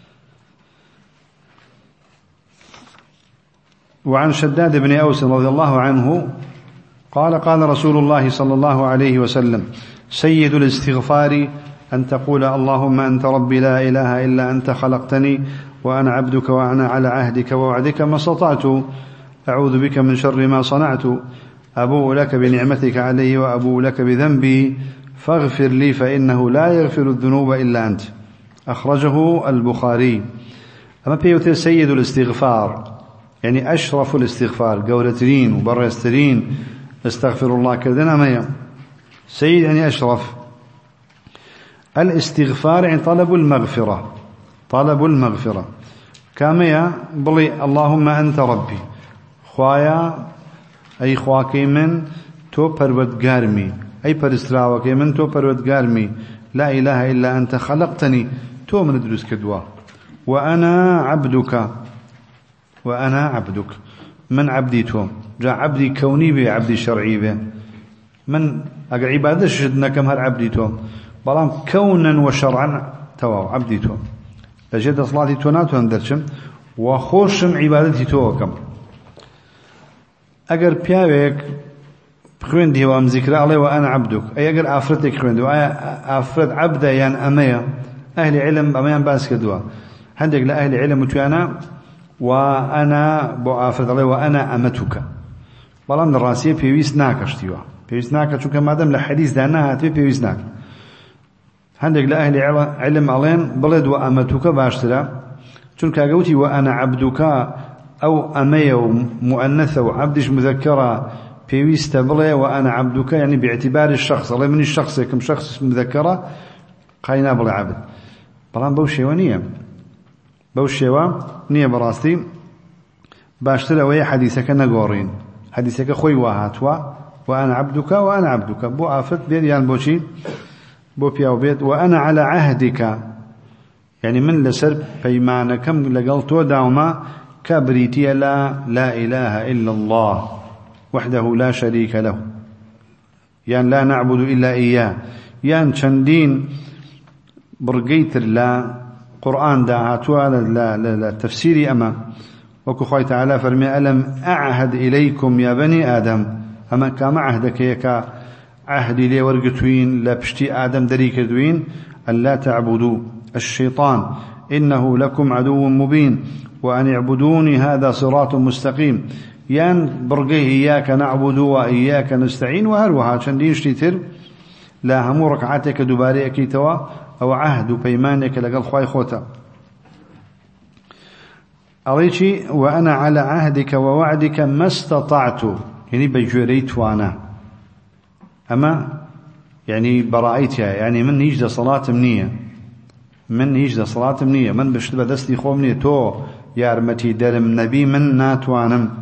وعن شداد بن أوس رضي الله عنه قال قال رسول الله صلى الله عليه وسلم سيد الاستغفار أن تقول اللهم أنت ربي لا إله إلا أنت خلقتني وأنا عبدك وأنا على عهدك ووعدك ما استطعت أعوذ بك من شر ما صنعت أبوء لك بنعمتك علي وأبوء لك بذنبي فاغفر لي فإنه لا يغفر الذنوب إلا أنت أخرجه البخاري. أما بيوتي سيد الاستغفار يعني أشرف الاستغفار قولترين وبرسترين استغفر الله كذا ما سيد يعني أشرف. الاستغفار يعني طلب المغفرة طلب المغفرة كما بلي اللهم أنت ربي خوايا أي خواكي من تو پروردگارمي أي پرستراوكي من تو پروردگارمي لا إله إلا أنت خلقتني تو من دروس كدوا وأنا عبدك وأنا عبدك من عبدي تو جاء عبدي كوني بي عبدي شرعي بي من أقع عبادة شدنا كم هر عبدي تو بلام كونا وشرعا تواو عبدي تو لجد صلاتي تو ناتو اندرشم وخوشم عبادتي تو كم اگر پیاوێک خوێندی وام ذکر الله وأنا عبدك أي اگر ئافرەتێک خوێندی ئافرەت عبدە یان ئەمەیە ئەهلی علم ئەمەیان باس کردووە هەندێک لە ئەهلی علم وتوانە وأنا بۆ ئافرەت الله وأنا أمتك بەڵام لە ڕاستیە پێویست ناکە شتیوە پێویست ناکە چونکە مادەم لە حەدیثدا نەهاتوێ پێویست ناکە هەندێک لە ئەهلی علم ئەڵێن بڵێت وأمتك باشترە چونکە گەوتی وأنا عبدك أو أمية ومؤنثة وعبدش مذكرة بيويست بلي وأنا عبدك يعني باعتبار الشخص الله من الشخص كم شخص مذكرة قاينا بلي عبد بلان بوشي ونية بوشيوا نية براستي باشتر أوي حديثك نقورين حديثك خوي وهاتوا وأنا عبدك وأنا عبدك بو عافت بيد يعني بوشي بو بياو بيد وأنا على عهدك يعني من لسر بيمانكم لقلتو داوما كبريتي لا لا إله إلا الله وحده لا شريك له يعني لا نعبد إلا إياه يعني شندين برقيتر لا قرآن دا هاتوا لا, لا, لا تفسيري أما وكو خوي تعالى فرمي ألم أعهد إليكم يا بني آدم أما كما عهدك يكا عهدي لي ورقتوين لا بشتي آدم دريك دوين ألا تعبدوا الشيطان إنه لكم عدو مبين وأن اعبدوني هذا صراط مستقيم يان برقيه إياك نعبد وإياك نستعين وهروها شندين شتيتر لا همو ركعاتك دباري أكيتوا أو عهد بيمانك لقل خواي خوتا أريتي وأنا على عهدك ووعدك ما استطعت يعني بجوريت وأنا أما يعني برأيتها يعني من يجد صلاة منية من يجد صلاة منية من بشتبه دستي خومني تو يا رمتي درم نبي من ناتوانم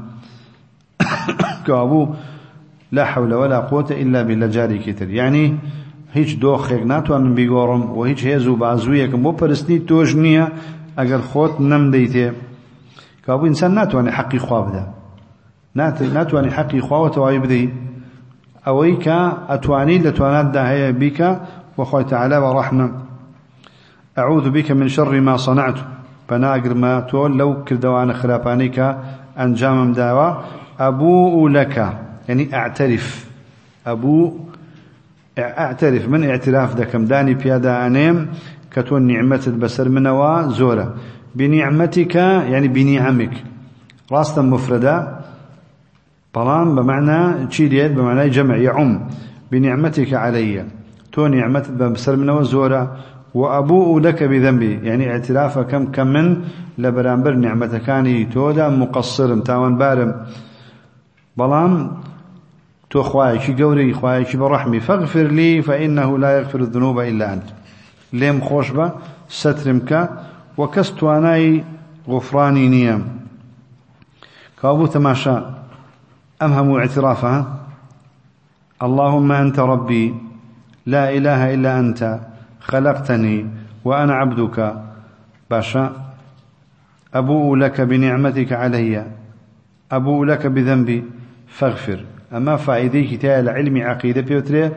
كابو لا حول ولا قوة إلا بالله جاري كتر يعني هيج دوخيك ناتوانم بيقورم وهيج هيزو بازويكم وبرسني توجنية أقل خوت نم ديته كابو إنسان ناتواني حقي خواه بدا ناتواني حقي خواه وتوائي بدي أويك أتواني لتوانات داهية بك وخوي تعالى ورحمة أعوذ بك من شر ما صنعت فناقر ما تول لو كردوان خلافانيك أنجام داوا أبوء لك يعني أعترف أبو أعترف من اعتراف دكم داني بيادا أنيم كتون نعمة البسر منوا زورة بنعمتك يعني بنعمك راستا مفردة طالما بمعنى تشيديد بمعنى جمع يعم بنعمتك علي تو نعمة البسر منوا زورة وأبوء لك بذنبي يعني اعترافك كم كم من لبرامبر نعمتكاني تودا مقصر تاوان بارم بلام تو خوايشي قوري خوايشي برحمي فاغفر لي فإنه لا يغفر الذنوب إلا أنت ليم خوشبة سترمك وكستواناي غفراني نيام كابو تماشا أمهم اعترافها اللهم أنت ربي لا إله إلا أنت خلقتني وأنا عبدك باشا أبوء لك بنعمتك علي أبوء لك بذنبي فاغفر أما فائدي كتاب العلم عقيدة بيوتري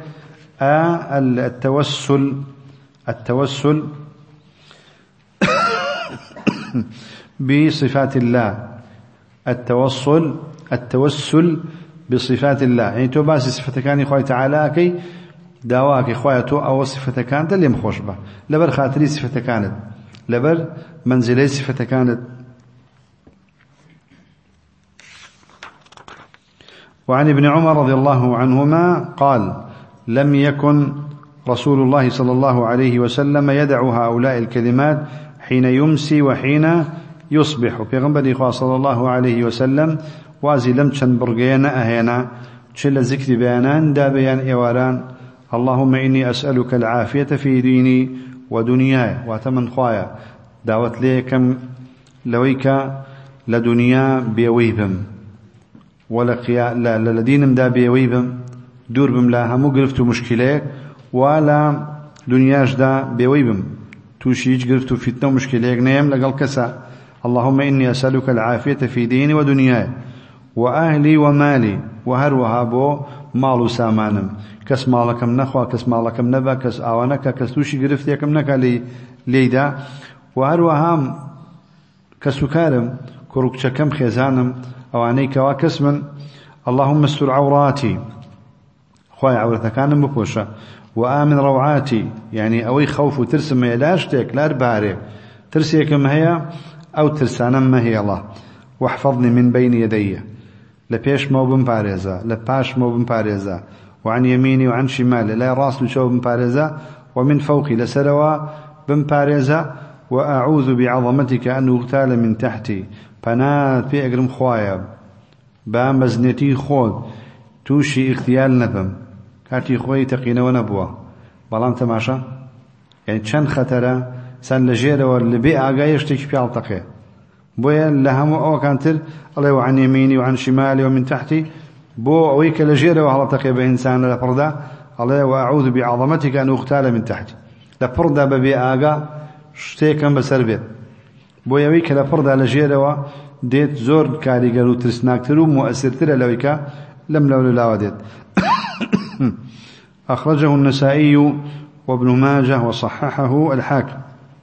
التوسل التوسل بصفات الله التوصل التوسل بصفات الله يعني تو باس صفتك كان خوي تعالى كي داواك خواتو أو صفة كانت اللي مخوش به لبر خاطري صفة كانت لبر منزلي صفة كانت وعن ابن عمر رضي الله عنهما قال لم يكن رسول الله صلى الله عليه وسلم يدع هؤلاء الكلمات حين يمسي وحين يصبح في إخوة صلى الله عليه وسلم وازي لم تشنبرغينا أهينا تشل ذكر بيانان دا بيان إيواران اللهم إني أسألك العافية في ديني ودنياي واتمن خوايا دعوت ليكم لويك لدنيا بيويبم ولقيا لا لدينم دا بيويبم دور بم لا همو قرفتو مشكلة ولا دنياش دا بيويبم توشيج قرفتو فتنة ومشكلة نيم لقل كسا اللهم إني أسألك العافية في ديني ودنياي وأهلي ومالي وهروها بو مالو سامانم كس مالكم نخوا كس مالكم نبا كس آوانك كس توشي قرفت يكم نكا لي ليدا وهروها كسكارم كروكشكم خيزانم أوانيك وكسمن اللهم استر عوراتي خواي عورتك كان ببوشة وآمن روعاتي يعني أوي خوف وترسم ما يلاشتك لا رباري ترسيك ما هي أو ترسانا ما هي الله واحفظني من بين يدي لبيش مو بمبارزة لباش مو بمبارزة وعن يميني وعن شمالي لا راس لشو بمبارزة ومن فوقي لسروا بمبارزة وأعوذ بعظمتك أن أغتال من تحتي فنات في أقرم خوايا بامزنتي خود توشي اغتيال نبم كاتي خوي تقين ونبوة بلان تماشا يعني چند خطرة سن لجيره واللي اغايش تيك بيالتقي بويا لهم او كانتر الله وعن يميني وعن شمالي ومن تحتي بو ويك لجيره وهلتقي بانسان لفردا الله واعوذ بعظمتك ان اغتال من تحتي لفردا ببي اغا شتيكم بسربت بويا ويك لفردا لجيره ديت زور كاريغر وترسناكتر ومؤثرتر لويكا لم لو لا وديت. أخرجه النسائي وابن ماجه وصححه الحاكم.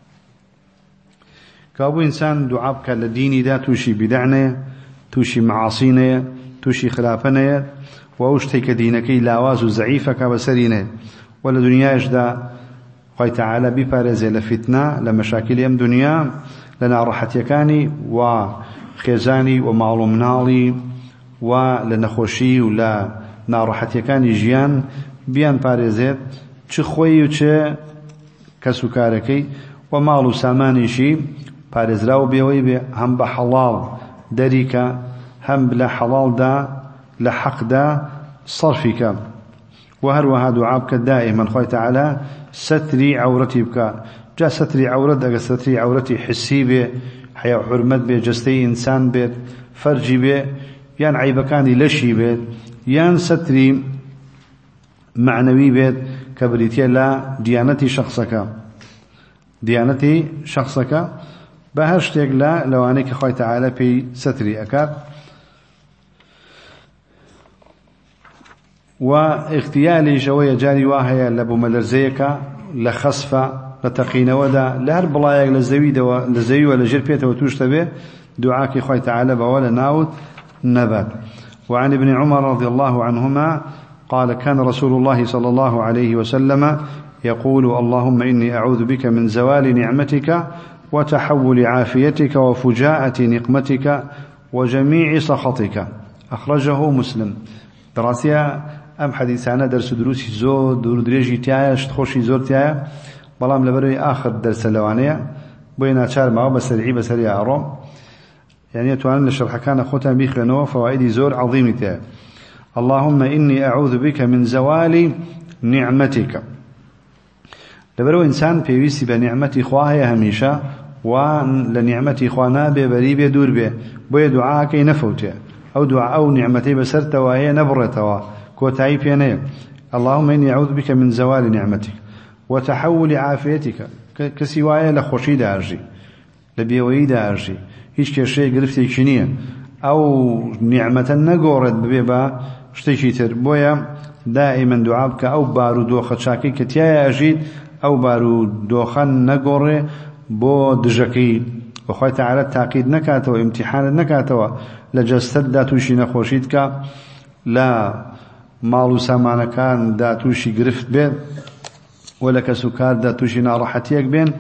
كابو إنسان دعابك لديني دا توشي بدعنة توشي معاصينة توشي خلافنة وأوشتك دينك لاواز زعيفك بسرينة ولا دنياش دا قال تعالى بفارزة لفتنة لمشاكل يم دنيا لنا راحتيكاني وخيزاني ومعلومنالي ولنخوشي ولا ناڕەحەتیەکانی ژیان بیان پارێزێت چ خۆی و چ کەس و کارەکەی و ماڵ و سامانیشی پارێزراو بێەوەی بێ هەم بە حەڵاڵ دەریکە هەم لە حەڵاڵدا لە حەقدا سەرفیکە و هەروەها دوعا بکە دائیمەن خۆی تەعالە سەتری عەورەتی بکە. جا سەتری عەورەت ئەگە سەتری عەورەتی حسی بێ حیا و حورمەت بێ جەستەی ئینسان بێت فەرجی بێ یان عیبەکانی لەشی بێت یان سەتری معنەوی بێت کە بریتیە لە دیانەتی شەخسەکە دیانەتی شەخسەکە بە هەر شتێک لە لەوانەی کە خۆی تەعالە پێی سەتری ئەکات. و اختیالیش ئەوەیە جاری وا هەیە لە بوومەلەرزەیەکە لە خەسفە لە تەقینەوەدا لە هەر بڵایەک لە زەویدەوە لە زەویوە لەژێر پێێتەوە توشتە بێ دوعاکی خۆی تەعالە بەوە لە ناوت نبات. وعن ابن عمر رضي الله عنهما قال كان رسول الله صلى الله عليه وسلم يقول اللهم إني أعوذ بك من زوال نعمتك وتحول عافيتك وفجاءة نقمتك وجميع سخطك. أخرجه مسلم. دراسيا أم حديثانا درس دروسي زور دور دريجي تايا شتخوشي زور تايا بلام لبروي آخر درس لوانيا بينا شار معه بسرعي بسريع أروم يعني يتوان لشرح كان أخوتا بيخلنوا فوائد زور عظيمة. اللهم إني أعوذ بك من زوال نعمتك. لبرو إنسان بيويسي بنعمتي خواهي هميشا ولنعمتي خوانا ببريبه دور به بوي دعاك نفوته أو دعاء أو نعمتي بسرته وهي نبرته كوتاي بينيه. اللهم إني أعوذ بك من زوال نعمتك وتحول عافيتك كسوايا لخوشي دارجي لبيوي دارجي هیچ کێشەیە گرفتێکی نییە ئەو نیعمەتە نەگۆڕێت ببێ بە شتێکی تر بۆیە دائیمەن دوعا بکە ئەو بار و دۆخە چاکەی کە تایە ئەژیت ئەو بار و دۆخە نەگۆڕێ بۆ دژەکەی بەخوای تەعالە تاقید نەکاتەوە ئیمتیحانت نەکاتەوە لە جەستەتدا تووشی نەخۆشیت کە لە ماڵ و سامانەکاندا تووشی گرفت بێت و لە کەس و کاردا تووشی ناڕەحەتیەک بێن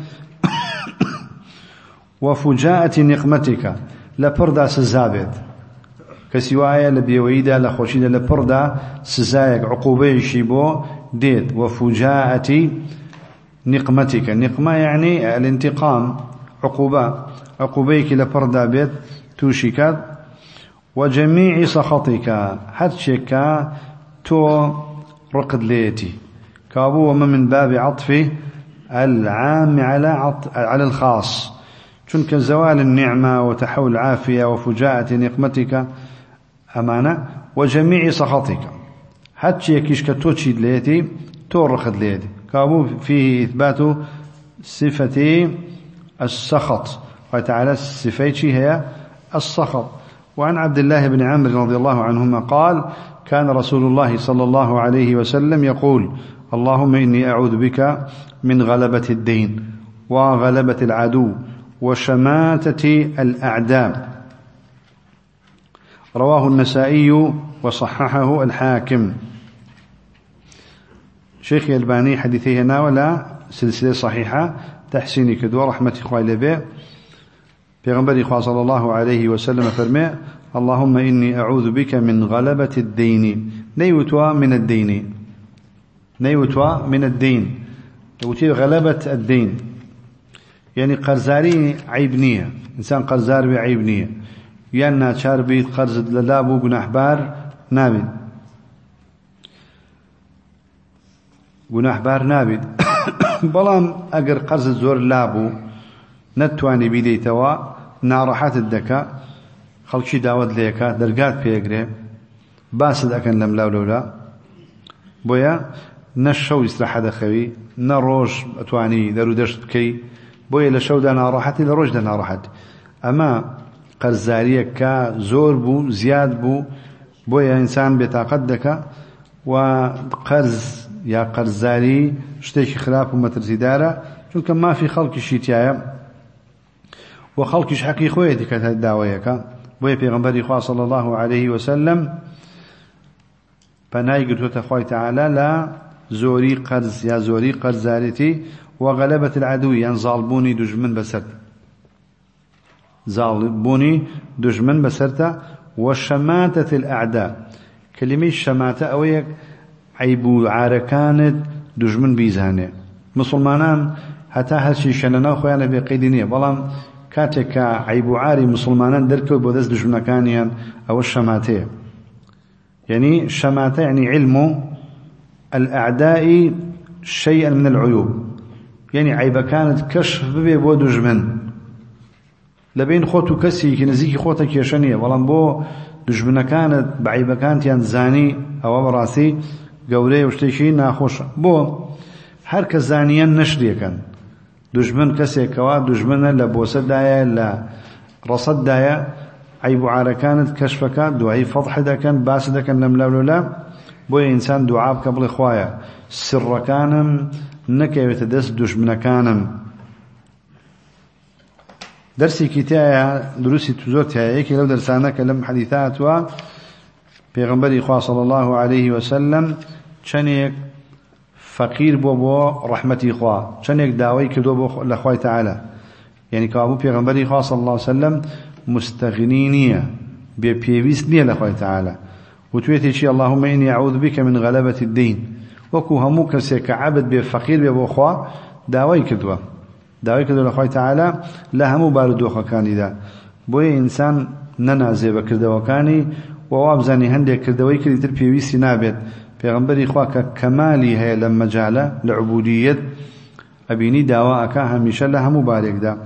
وفجاءة نقمتك لپردا سزابت كسوايا لبيويدا لخوشيدا لپردا سزايك عقوبة شيبو ديت. وفجاءة نقمتك نقمة يعني الانتقام عقوبة عقوبيك لپردا بيت توشيكات. وجميع سخطك حتشك تو رقد ليتي كابو من باب عطف العام على عط... على الخاص چونك زوال النعمة وتحول عافية وفجاءة نقمتك أمانة وجميع سخطك حتى يكيش كتوشيد ليتي تورخد ليتي كابو فيه إثبات صفة السخط وتعالى الصفيتي هي السخط. وعن عبد الله بن عمرو رضي الله عنهما قال كان رسول الله صلى الله عليه وسلم يقول اللهم إني أعوذ بك من غلبة الدين وغلبة العدو وشماتة الأعداء. رواه النسائي وصححه الحاكم. شيخ الألباني حديثه هنا ولا سلسلة صحيحة تحسيني كدو رحمة إخوة به پیغمبر إخوة صلى الله عليه وسلم فرمى اللهم إني أعوذ بك من غلبة الدين نيوتوا من الدين نيوتوا من الدين وتي غلبة الدين يعني قرزاري عيب نية إنسان قرزار بعيب نية يعني ناتشار بيت قرز للابو قناح بار نابد قناح بار نابد بلام أجر قرز الزور لابو نتواني بيديتوا ناراحات الدكا خلشي داود ليكا درقات بيقري باسد أكن لم لا لولا بويا نشو يستراحة دخوي نروج أتواني درو درشت بكي بويا لشو دا ناراحتي لروج دا ناراحتي أما قرزارية كا زور بو زياد بو بويا إنسان بيتاقدك وقرز يا قرزاري شتيك خلاف ومترزي دارة چونك ما في خلق شيتيايا وخلقش حقيقة يدك الدعوية بويا پیغمبر خواه صلى الله عليه وسلم بناي قلت أخوي تعالى لا زوري قرز يا زوري قرزارتي وغلبة العدو يعني ظالبوني دجمن بسرت ظالبوني دجمن بسرت وشماتة الأعداء كلمة الشماتة أويك عيبو عاركانت دجمن بيزانه مسلمانان حتى هالشي شننا خويانا بقيدينيه بلام كاتك عيبو عاري مسلمانان دركو بودس دجمنكانيان أو الشماتة يعني الشماتة يعني علم الأعداء شيئا من العيوب يعني عيبا كانت كشف ببي بو دجمن لبين خوتو كسي كنزيكي خوتك يشنية ولن بو دجمنة كانت بعيبا كانت ينزاني أو براسي قولي وشتيشي ناخوش بو هرك زانيان نشري كان دجمن كسي كوا دجمنة لبوسد دايا لرصد دايا عيب عارة كانت كشفك دعي فضح دا كان باس دا كان لم لا لا بو إنسان دعاب قبل إخوايا سر كانم نكا يتدس دجمنة كانم درسي كتايا دروسي تزورتها ايكي لو درسانا كلم حديثات و پیغمبر إخوة صلى الله عليه وسلم چنيك فقير بو بو رحمتي إخوة چنيك داوي كدو بو لأخوة تعالى يعني كابو پیغمبر إخوة صلى الله عليه وسلم مستغنينية بيبيسنية لأخوة تعالى وتويتي شي اللهم إني أعوذ بك من غلبة الدين وكو هموك سيك عبد بفقير بو أخوة داوي كدو داوي كدو لأخوة تعالى لا همو باردوخة كان إذا بوي إنسان ننازي بكردو كاني ووابزاني هندي كردوي كدي تربي ويسي نابد پیغمبر إخوة كمالي هي لما جعله لعبودية أبيني داواءك هميشه لها مبارك دا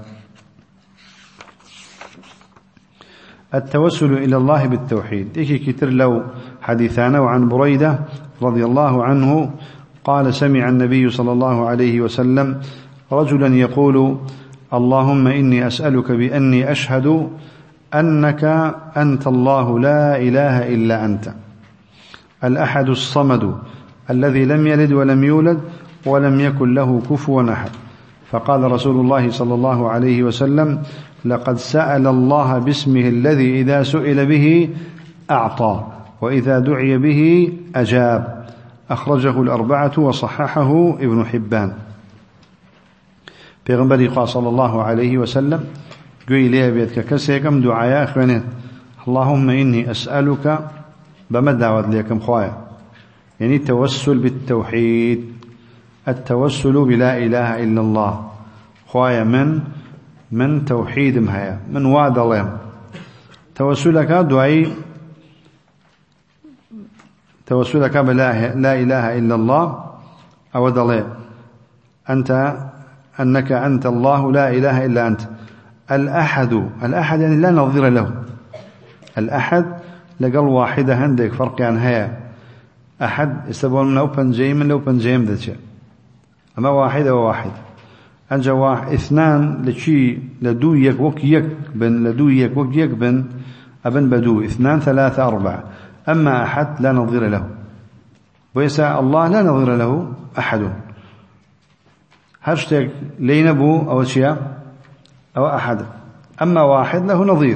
التوسل إلى الله بالتوحيد إيكي كتر لو حديثانا وعن بريدة رضي الله عنه قال سمع النبي صلى الله عليه وسلم رجلا يقول اللهم إني أسألك بأني أشهد أنك أنت الله لا إله إلا أنت الأحد الصمد الذي لم يلد ولم يولد ولم يكن له كفوا أحد فقال رسول الله صلى الله عليه وسلم لقد سأل الله باسمه الذي إذا سئل به أعطى وإذا دعي به أجاب أخرجه الأربعة وصححه ابن حبان پیغمبر صلى الله عليه وسلم قوي ليه بيتك كسيكم دعايا أخوانين اللهم إني أسألك بما دعوت ليكم خوايا يعني التوسل بالتوحيد التوسل بلا إله إلا الله خوايا من من توحيد مهيا من وعد الله توسلك دعي توسلك بلا لا إله إلا الله أو دليل أنت أنك أنت الله لا إله إلا أنت الأحد الأحد يعني لا نظير له الأحد لقل واحدة عندك فرق عن هيا أحد يستبون من أوبن جيم من أوبن جيم ذا شيء أما واحدة وواحد أنجا واحد اثنان لشي لدو يك وك يك بن لدو يك وك يك بن أبن بدو اثنان ثلاثة أربعة أما أحد لا نظير له ويسا الله لا نظير له أحد هاشتاج لينبو أو شيء أو أحد أما واحد له نظير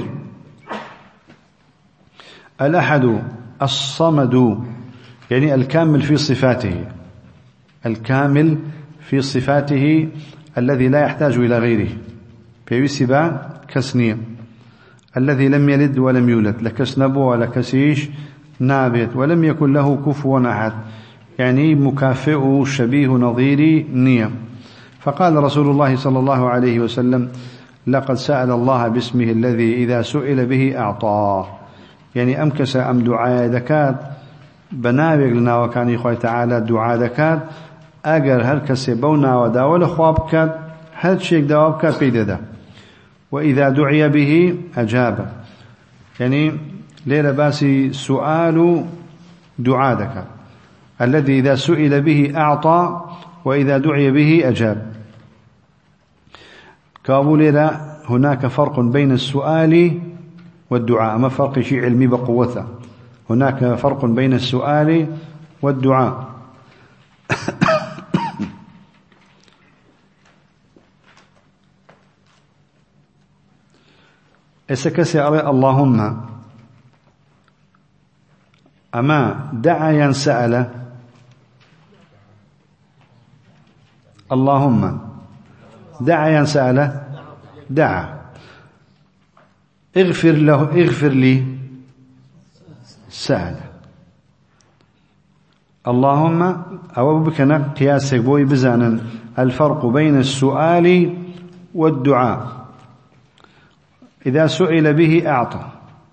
الأحد الصمد يعني الكامل في صفاته الكامل في صفاته الذي لا يحتاج إلى غيره في سبا كسنية الذي لم يلد ولم يولد لكسنبو ولا كسيش نابت ولم يكن له كفوا أحد يعني مكافئ شبيه نظير نية فقال رسول الله صلى الله عليه وسلم لقد سأل الله باسمه الذي إذا سئل به أعطاه يعني أمكس أم دعاء دكات بنابق لنا وكان إخوة تعالى دعاء دكات ئەگەر هەر کەسێ بەو ناوە داوا لە خوا بکات هەر شتێک داوا بکات پێی دەدا وإذا دعي به أجاب يعني ليلة باسي سؤال دعادك الذي إذا سئل به أعطى وإذا دعي به أجاب كابو ليلة هناك فرق بين السؤال والدعاء ما فرق شيء علمي بقوته هناك فرق بين السؤال والدعاء اسكسي على اللهم أما دعا سأل اللهم دعا سأل دعا اغفر له اغفر لي سأل اللهم أو بكنا قياسك بوي بزانا الفرق بين السؤال والدعاء إذا سئل به أعطى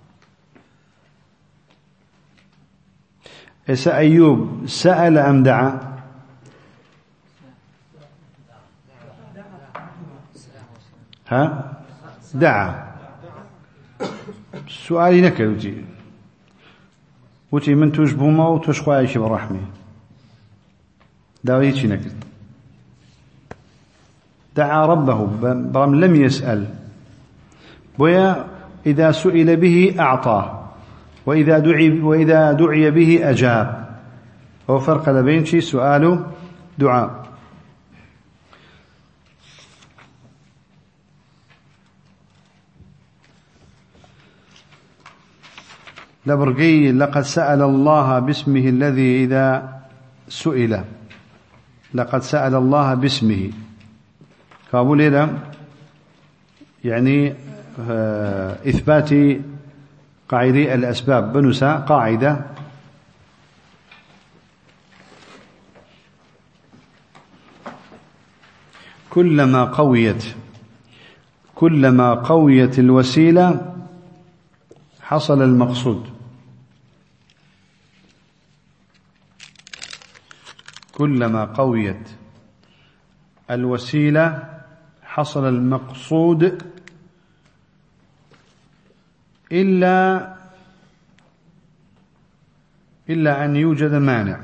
إسا أيوب سأل أم دعا ها دعا سؤالي نكرتي وتي من تشبه ما وتشخوا عيش برحمه داويتي نكرت دعا ربه برم لم يسأل بويا إذا سئل به أعطاه وإذا دعي وإذا دعي به أجاب هو فرق بين شيء سؤال دعاء لبرقي لقد سأل الله باسمه الذي إذا سئل لقد سأل الله باسمه كابوليلا يعني إثبات قاعدة الأسباب بنساء قاعدة كلما قويت كلما قويت الوسيلة حصل المقصود كلما قويت الوسيلة حصل المقصود إلا إلا أن يوجد مانع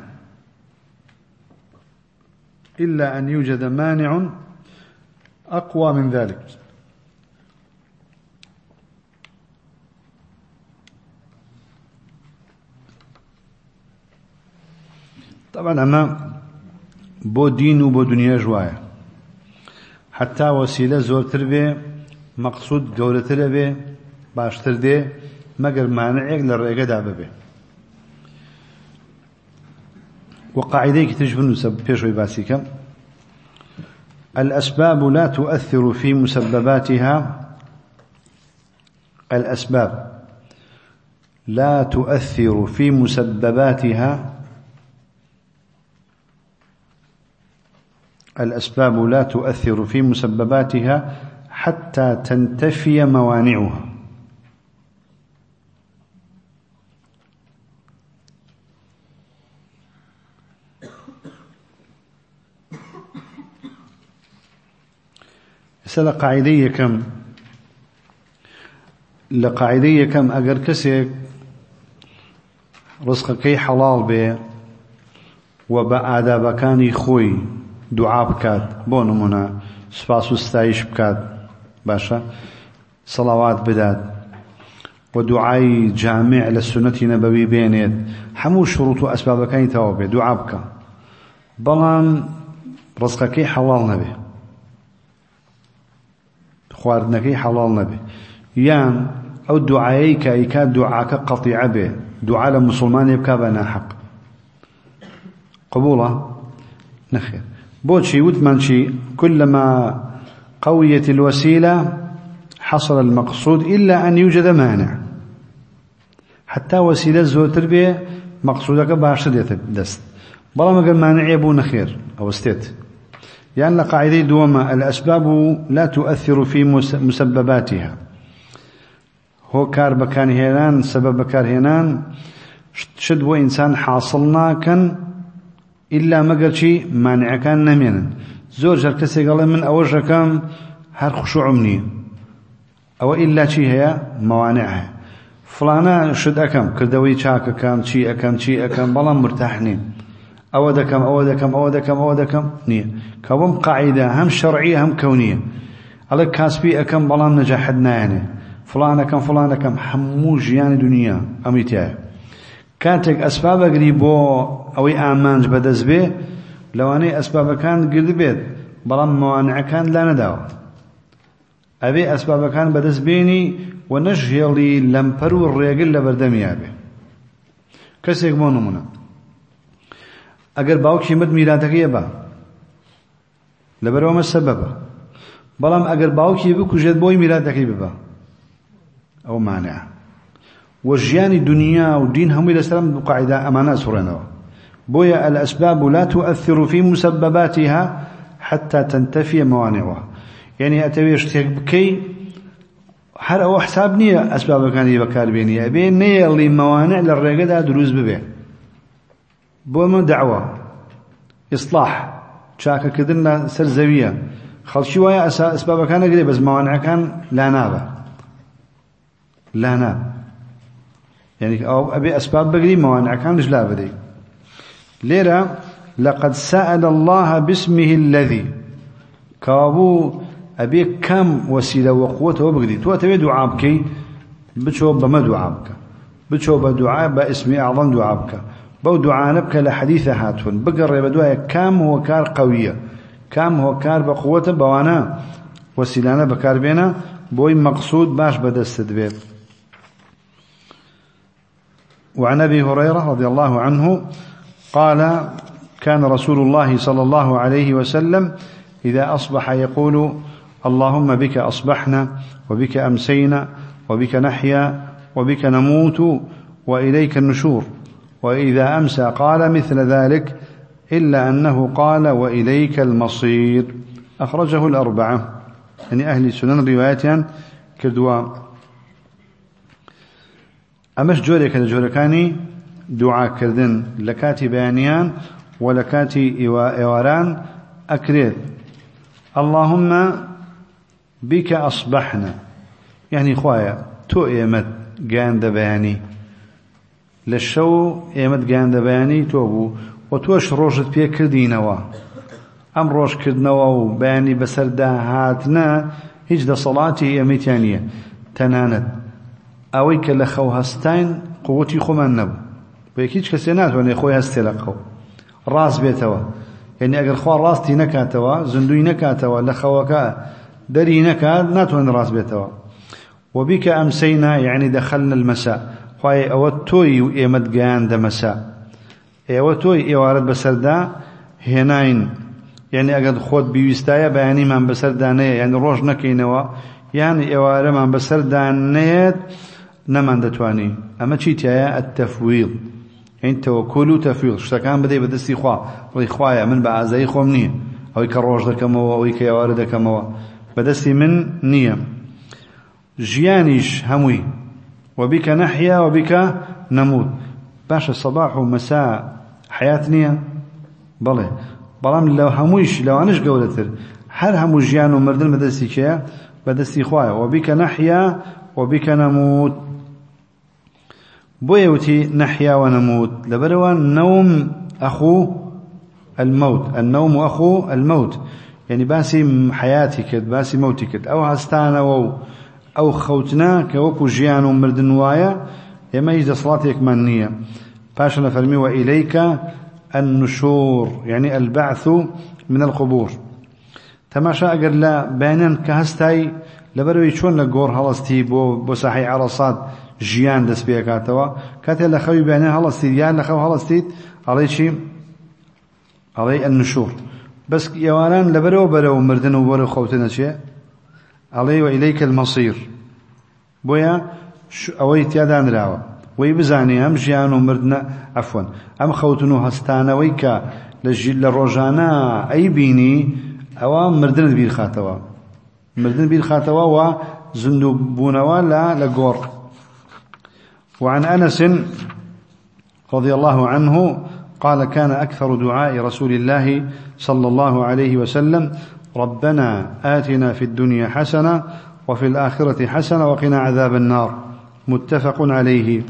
إلا أن يوجد مانع أقوى من ذلك طبعا أما بو دين وبو دنيا جوايا حتى وسيلة زور تربية مقصود دولة تربية باشتر دي مگر مانعك للرئيقة دابة به وقاعدة تجبن بيشوي باسيكا الأسباب لا تؤثر في مسبباتها الأسباب لا تؤثر في مسبباتها الأسباب لا تؤثر في مسبباتها حتى تنتفي موانعها سلا قاعدية كم لقاعدية كم أجر كسيك رزقك حلال به وبعد بكاني خوي دعاء بكات بونمنا سپاس وستایش بكات باشا صلوات بدات ودعاء جامع للسنة نبوي بينات حمو شروط وأسباب كان توابه دعاء بك بلان رزقك حلال نبي خواردنەکەی حەڵاڵ نەبێ یان ئەو دوعایەی کە ئەیکات دوعاکە قەطیعە بێ دوعا لە موسڵمانێ بکا بە ناحەق قبوڵە نەخێر بۆچی وتمان چی كلما قويت الوسيلة حصل المقصود إلا أن يوجد مانع حتى وسيلة زۆرتر بێ مقصودەکە باشتر دێتە دەست بەڵام ئەگەر مانعێ بوو نەخێر ئەوە ستێت يعني لقاعدة دوما الأسباب لا تؤثر في مسبباتها هو كار بكان هينان سبب بكار هينان شد وإنسان حاصلنا كان إلا مقر شي مانع كان نمينا زور جر كسي قال من أوجه كان هر خشوع مني أو إلا شي هي موانعها فلانا شد أكم كردوي شاك كان شي أكم شي أكم بلا مرتاحنين أو دكم أو دكم أو دكم أو دكم نية كوم قاعدة هم شرعية هم كونية على كاسبي أكم بلا نجاحنا يعني فلان كم فلان كم حموج يعني دنيا أميتها كانتك أسباب قريبو أو أمانج بدز به لو أنا أسباب كان قريب بيت بلام موانع كان لا نداو أبي أسباب كان بدز بيني ونجهلي لمبرو الرجال لبردمي أبي كسيك مونو منا أجر باوكي مد ميلادك يبا لبروم السبب بلام أجر باوكي بكو جد بوي ميلادك يبا أو مانع وجيان الدنيا والدين هم إلى سلام قاعدة أمانة سرنا بويا الأسباب لا تؤثر في مسبباتها حتى تنتفي موانعها يعني أتبيش تكبكي حر أو حساب نية أسباب كان يبكار بيني أبين نية اللي موانع للرجال دروز ببيع بوما دعوة إصلاح شاكا كدنا سرزوية خلشي ويا أسباب كان قريب بس موانع كان لا نابه لا ناب يعني أو أبي أسباب بقري موانع كان مش لا بدي ليرة لقد سأل الله باسمه الذي كابو أبي كم وسيلة وقوته وبقري تو تبي دعابك بتشو بما دعابك بتشو بدعاء باسمي أعظم دعابك بو دعاء نبك لحديث هاتون بقر بدعاء كم هو كار قوية كم هو كار بقوته بوانا وسيلة بكار بينا بوي مقصود باش بدست بيت وعن أبي هريرة رضي الله عنه قال كان رسول الله صلى الله عليه وسلم إذا أصبح يقول اللهم بك أصبحنا وبك أمسينا وبك نحيا وبك نموت وإليك النشور وإذا أمسى قال مثل ذلك إلا أنه قال وإليك المصير أخرجه الأربعة يعني أهل سنن روايتان كردوا أمش جوري كده جوركاني دعاء كردن لكاتي بيانيان ولكاتي إواران أكريد اللهم بك أصبحنا يعني خوايا تو إيمت قاند بياني للشو إيمت قاند بياني توبو وتوش روجت بيه كردينوا أم روش كردنوا وبياني بسردا هاتنا هجد صلاتي إيمتانية تنانت أويك لخو هستين قوتي خمان نبو ويكيش كسينات واني خوي هستي لقو راس بيتوا يعني أقر خواه راستي نكاتوا زندوي نكاتوا لخوكا دري نكات ناتوان راس بيتوا وبك أمسينا يعني دخلنا المساء خواهي أوتوي وإيمت قيان دا مساء أوتوي إيوارد بسردا هناين يعني أقر خود بيوستايا بياني من بسردانية يعني روش نكينوا يعني إيوارد من بسردانية نمان دتواني أما تشيتيا التفويض يعني توكل وتفويض شتكان بدي بدستي خوا وي خوايا من بعزي خومني أو يكروج دكموا أو يكيوارد دكموا بدستي من نية جيانيش هموي وبك نحيا وبك نموت باش الصباح ومساء حياة نية بله بلام لو همويش لو أنش قولتر هر همو جيان ومردن بدستي كيا بدستي خوايا وبك نحيا وبك نموت بويوتي نحيا ونموت لبروا النوم أخو الموت النوم أخو الموت يعني باسي حياتك باسي موتك أو هستانا أو أو خوتنا كوكو جيان ومردن وايا يما يجد صلاتك منية باشنا فرمي وإليك النشور يعني البعث من القبور تماشا أقر لا بينن كهستاي لبروا يشون لقور هلستي بو بو صحي عرصات جيان دس بيكاتوا كاتي لخوي بينن هلستي جيان لخو هلستي علي شي علي النشور بس يوانان لبروا بروا مردن وبروا خوتنا شيء علي وإليك المصير بويا أوي تيادان راوا ويبزاني هم جيان ومردنا عفوا هم خوتنو هستانا ويكا لجل الرجانا أي بيني أو مردن بير خاتوا مردن بير خاتوا وزندوبونوا لا لقور وعن أنس رضي الله عنه قال كان أكثر دعاء رسول الله صلى الله عليه وسلم ربنا آتنا في الدنيا حسنة وفي الآخرة حسنة وقنا عذاب النار متفق عليه.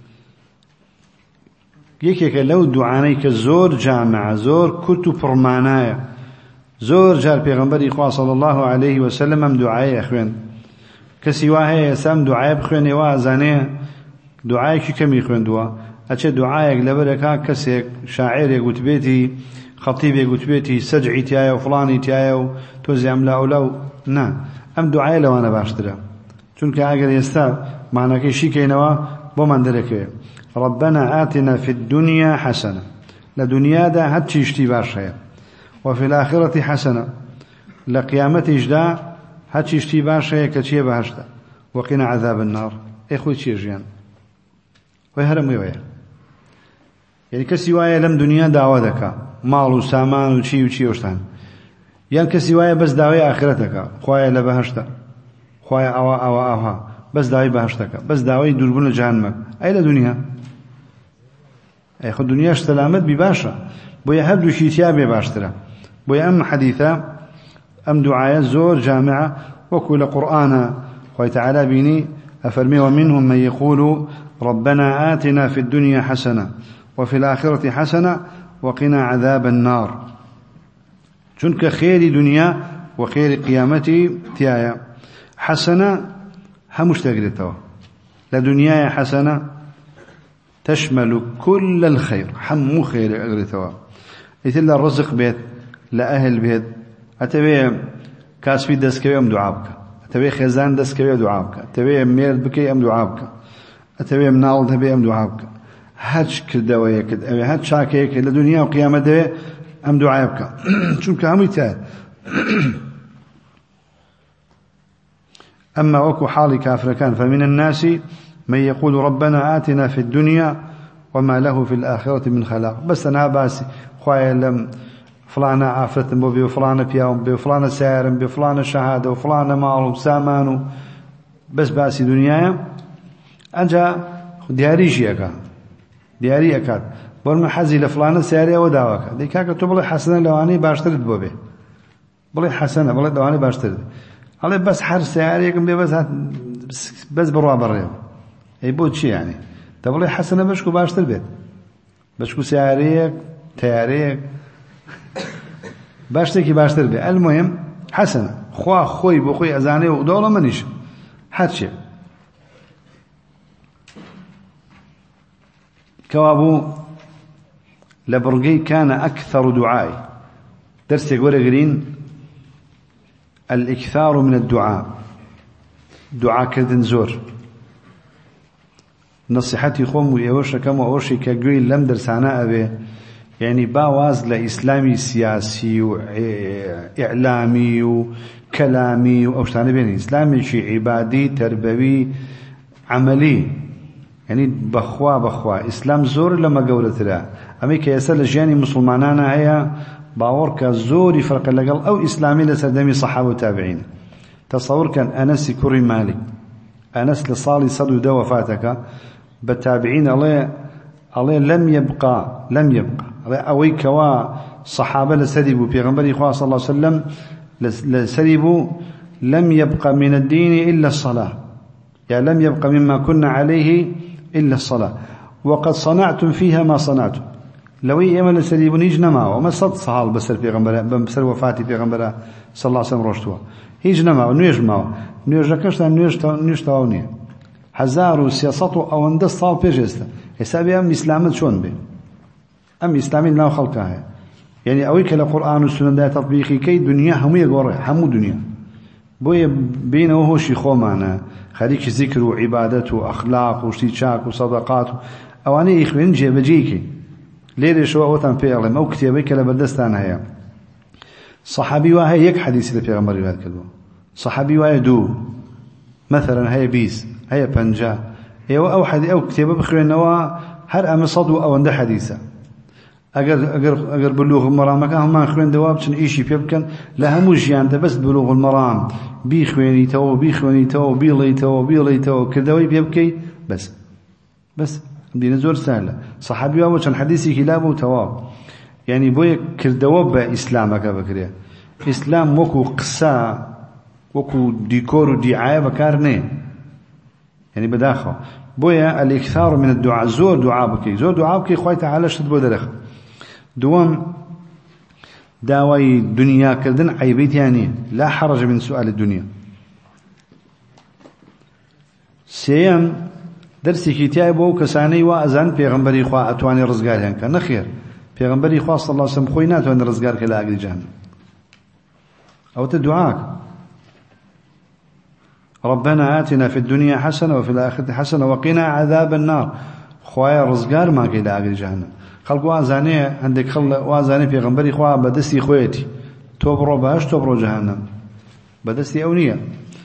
يكيك لو دعانيك زور جامع زور كتب برمانايا زور جار پیغمبر إخوة صلى الله عليه وسلم ام دعايا أخوين كسيواه يسام دعايا بخوين وازانيه دعايك كم يخوين دوا أتش دعايك لبركا كسيك شاعر يقول بيتي خطيب يقول بيتي سجعي تيايا وفلاني تيايا وتوزي أم لا أولو نا أم دعايا لو أنا باشترا چونك أقل يستا معنى كي شيكينوا بمن دركي ربنا آتنا في الدنيا حسنة لدنيا دا هاتش يشتي باشا وفي الآخرة حسنة لقيامة إجدا هاتش يشتي باشا كتشي باشتا وقنا عذاب النار إخوة تشيجيان ويهرم ويويا يعني كسي وايا لم دنيا دعوة مال وسامان وشي وشي وشتان يعني كسي وايا بس دعوة آخرتك خوايا لبهشتا خوايا أوا أوا أوا بس دعوة بهشتك بس دعوة دربون جهنمك أي لدنيا أي خد دنيا اشتلامت بباشا بويا هبدو شيتيا بباشترا بويا أم حديثا أم دعايا زور جامعة وكل قرآن خوي تعالى بيني أفرمي ومنهم من يقول ربنا آتنا في الدنيا حسنة وفي الآخرة حسنة وقنا عذاب النار چونك خير دنيا وخير قيامتي تيايا حسنة همش تقريتوا لدنيا حسنة تشمل كل الخير حمو خير أقريتوا يتلا الرزق بيت لأهل بيت أتبي كاسبي دسكوي أم دعابك أتبي خزان دسكوي دعابك أتبي ميل بكي أم دعابك أتبي منال تبي أم دعابك هاتش كردوية كد أبي هاتش شاكيك لدنيا وقيامة دبي أم دعابك شو كامل تاد أما وكو حالي كافر كان فمن الناس من يقول ربنا آتنا في الدنيا وما له في الآخرة من خلاق بس أنا باسي خوايا لم فلانا عافرت بي وفلانا بياهم بي وفلانا سائر بي وفلانا شهادة وفلانا مال وسامان بس باسي دنيا أجا دياري شيئك دياري أكاد برمى حزي لفلانا سائر وداوك دي كاكا تبلي حسنة لواني باشترد بوبي بلي حسنة بلي لواني باشترد علي بس حر سائريك بس بس, بس بروا بريم اي بود شي يعني تبلي حسنة بشكو باشتر بيت بشكو سائريك تياريك باشتكي باشتر بيت المهم حسنة خوا خوي بخوي أزاني ودولة منيش حد شيء كوابو لبرقي كان أكثر دعائي درس يقول قرين الإكثار من الدعاء دعاء كردن زور نصيحتي خوم ويوش كم وأوشي كقويل لم درسانا أبي يعني باواز لإسلامي سياسي وإعلامي وكلامي وأوشتاني بين إسلامي شي عبادي تربوي عملي يعني بخوا بخوا إسلام زور لما قولت له أمريكا يسأل جاني مسلمانانا هي باور كزوري فرق لقل أو إسلامي لسردمي صحابة وتابعين تصور كان أنس كري مالك أنس لصالي صدو دا وفاتك بالتابعين الله الله لم يبقى لم يبقى أوي كوا صحابة لسربوا بيغنبري إخوة صلى الله عليه وسلم لسربوا لم يبقى من الدين إلا الصلاة يعني لم يبقى مما كنا عليه إلا الصلاة وقد صنعتم فيها ما صنعتم لو يأمل سريبون يجنما وما صد صحال بسر بيغنبرا بسر وفاتي بيغنبرا صلى الله عليه وسلم رشتوا يجنما ونيجما نيجكشتا نيجتا نيجتاوني هزار وسياسته أو اندس صال بيجستا حسابي أم إسلامت شون بي أم إسلامي لا خلقها يعني أويك القرآن والسنة دا تطبيقي كي دنيا هم يقول همو دنيا بوي بينه وهو شيخو معنا خليك ذكر وعبادته وأخلاق وشتيشاك وصدقات أواني إخوين جيب جيكي ليري شو أوتان في أغلم أو كتابيك لبردستان هيا صحابي وهي يك حديث لفي غمر هذا الكلام صحابي وهي دو مثلا هي بيس هي بنجا أو أو حد أو كتابه بخير نوا هر أم صدو أو عنده حديثة أجر أجر أجر بلوغ المرام مكان هم أخوين دواب شن إيشي بيبكن لا هموش يعني بس بلوغ المرام بيخويني تو بيخويني تو بيلي تو بيلي تو كدوي بيبكي بس بس دين زور سهلة صحابي وابو كان حديثي كلابه وتواب يعني بوي كردواب إسلامك بكريه إسلام وكو قصة وكو ديكور ودعاية بكارني يعني بداخل بويا الإكثار من الدعاء زور دعاء بكي زور دعاء بكي خوي تعالى شد بو درخ دوام داوي دنيا كردن عيبيت يعني لا حرج من سؤال الدنيا سيام درسي كتابي بو كساني وأزان بيغمبري خوا أتواني رزقار يعني كان خير بيغمبري خوا صلى الله عليه وسلم خوينا أتواني رزقار كلا أقل جهنم أو تدعاك ربنا آتنا في الدنيا حسنة وفي الآخرة حسنة وقنا عذاب النار خوايا رزقار ما كيلا أقل جهنم خلق وازاني عندك خل وازاني في غنبري خوا بدستي خويتي توبرو باش توبرو جهنم بدستي أونية.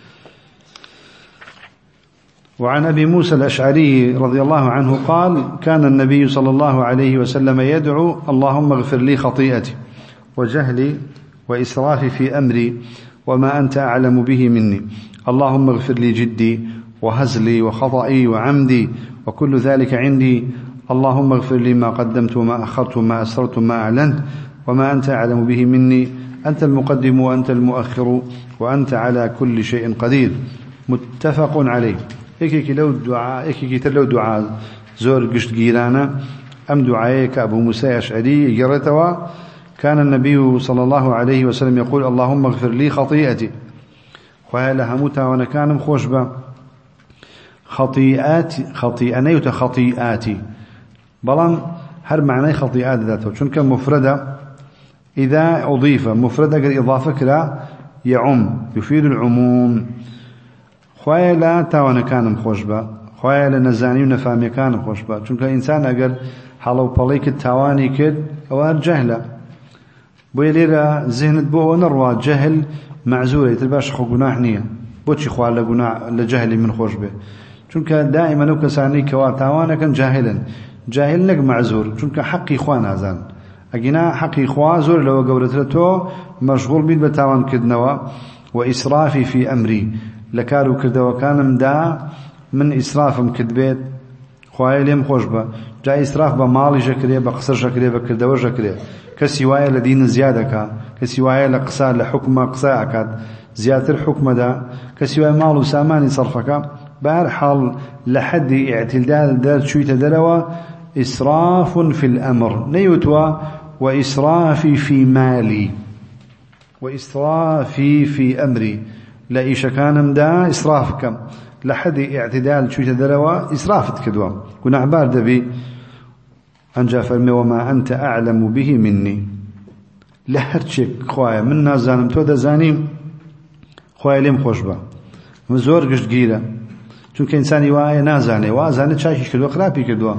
وعن أبي موسى الأشعري رضي الله عنه قال كان النبي صلى الله عليه وسلم يدعو اللهم اغفر لي خطيئتي وجهلي وإسرافي في أمري وما أنت أعلم به مني اللهم اغفر لي جدي وهزلي وخطئي وعمدي وكل ذلك عندي اللهم اغفر لي ما قدمت وما أخرت وما أسررت وما أعلنت وما أنت أعلم به مني أنت المقدم وأنت المؤخر وأنت على كل شيء قدير. متفق عليه. إيكي لو دعاء إيكي تلو دعاء زور قشت جيرانا أم دعائك أبو موسى أشعري جرتوا كان النبي صلى الله عليه وسلم يقول اللهم اغفر لي خطيئتي وهلا هموتا وانا كان مخوشبا خطيئاتي خطيئني وتخطيئاتي بلان هر معنى خطيئات ذاته شون كان مفردة إذا أضيف مفردة قد إضافة كلا يعم يفيد العموم خوايا لا تاوانا كان مخوشبا خوايا لنزاني ونفامي كان مخوشبا شون كان إنسان أقل حلو بليك التاواني كد أو جهلة بوي ليرا ذهنت بو نروى جهل معزولة يترباش خو قناح نية بوشي خواه لقناح لجهلي من خوش به چونك دائما لو كساني كواتاوانا كان جاهلا جاهلنك معزور چونك حقي خواه نازان اقنا حقي خواه زور لو قولتلتو مشغول بيد بتاوان كدنوا وإسرافي في أمري لكارو كردوا كانم دا من إسرافم كدبيت خواه ليم خوش به جا إسراف بمالي جكري بقصر جكري بكردوا جكري كسوايا لدين زيادة كسوايا لقصاء لحكمة قصاء أكاد زيادة الحكمة دا كسوايا مال وسامان صرفك بهرحال لحد اعتدال دار شوية دروا إسراف في الأمر نيوتوا وإسرافي في مالي وإسرافي في أمري لا إيش كان دا إسرافك لحد اعتدال شوية دروا إسراف كدوا كنا عبار دبي أن جافر وما أنت أعلم به مني لهرشك خوايا من نازانم تو دزانيم خوايا ليم خوشبا مزور قشت جيرة چونك إنساني وايا نازاني وازاني تشاكي كدوا قرابي كدوا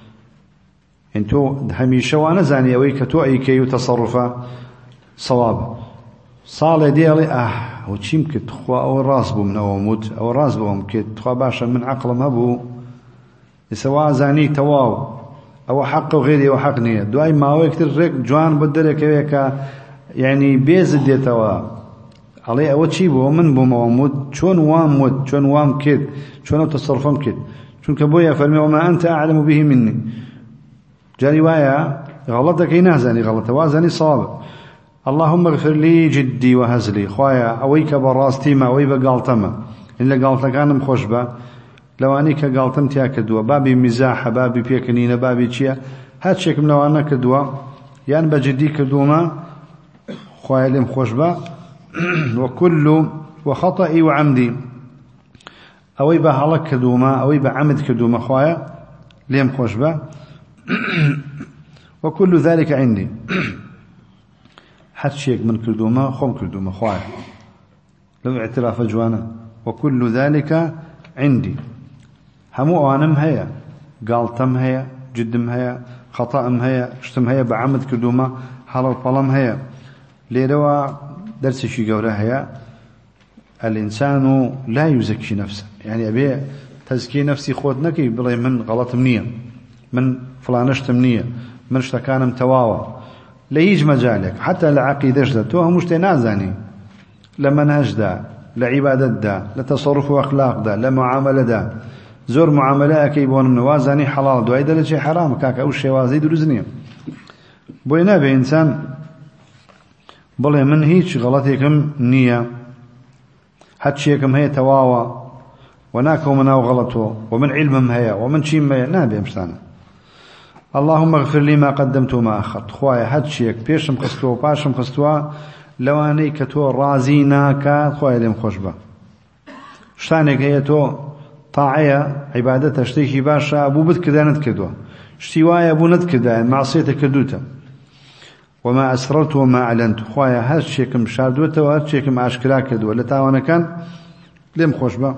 انتو هميشه وانا زاني اوي كتو اي كيو تصرفا صواب صالة ديالي اه وچيم كت خوا او راس بو من او موت او راس بو كت خوا باشا من عقلم هبو سواء زاني تواو او حق وغيري او حق نيه دواي ما هو كتير ريك جوان بدلك هيك يعني بيزد يتوا علي او تشيبو من بو مومود شلون وام مود شلون وام كد شلون تصرفهم كد شلون كبويا فرمي وما انت اعلم به مني جاء روايه غلطك ينازني غلط وازني صواب اللهم اغفر لي جدي وهزلي خويا اويك براستي ما اوي بقالتما الا قالت كان مخشبه لو انيك قالتم تاكدوا بابي مزاح بابي بيكنينه بابي تشيا هاد شكم لو انا كدوا يعني بجدي كدوما خويا لي مخشبه وكل وخطئي وعمدي اوي بهلك كدوما اوي بعمد كدوما خويا لي مخشبه وكل ذلك عندي حد شيك من كردوما خم كردوما خواه لو اعتراف جوانا وكل ذلك عندي همو آنم هيا قالتم هيا جدم هيا خطأم هيا اشتم هيا بعمد كردوما حلو طلم هيا ليروا درس شي قوله هيا الإنسان لا يزكي نفسه يعني أبي تزكي نفسي خود نكي بلي من غلط منية من فلانشت منية من اشتكانم تواوى ليج مجالك حتى لعقيدش ده توه مش تنازعني لمنهج ده لعبادة ده لتصرف واخلاق ده لمعاملة ده زور معاملة أكي بون وازاني حلال دواي دلجي حرام كاكا أو شوازي دروزنية بوينا بإنسان بلي من هيج غلطيكم نية هاتشيكم هي تواوى وناكو مناو غلطو ومن علمهم هي ومن شيء ما نابي مشتانا اللهم اغفر لي ما قدمت وما أخرت خوايا هاتشيك بيشم قستوا باشم قستوا لواني كتو رازينا كات خوايا لهم خوشبا شتانك هي تو طاعية عبادة اشتيكي باشا أبو بد كدا ندكدوا اشتوايا أبو ندكدا معصيتك كدوتا وما أسررت وما أعلنت خوايا هاتشيكم شاردوتا وهاتشيكم أشكرا كدوا لتاوانا كان لهم خوشبا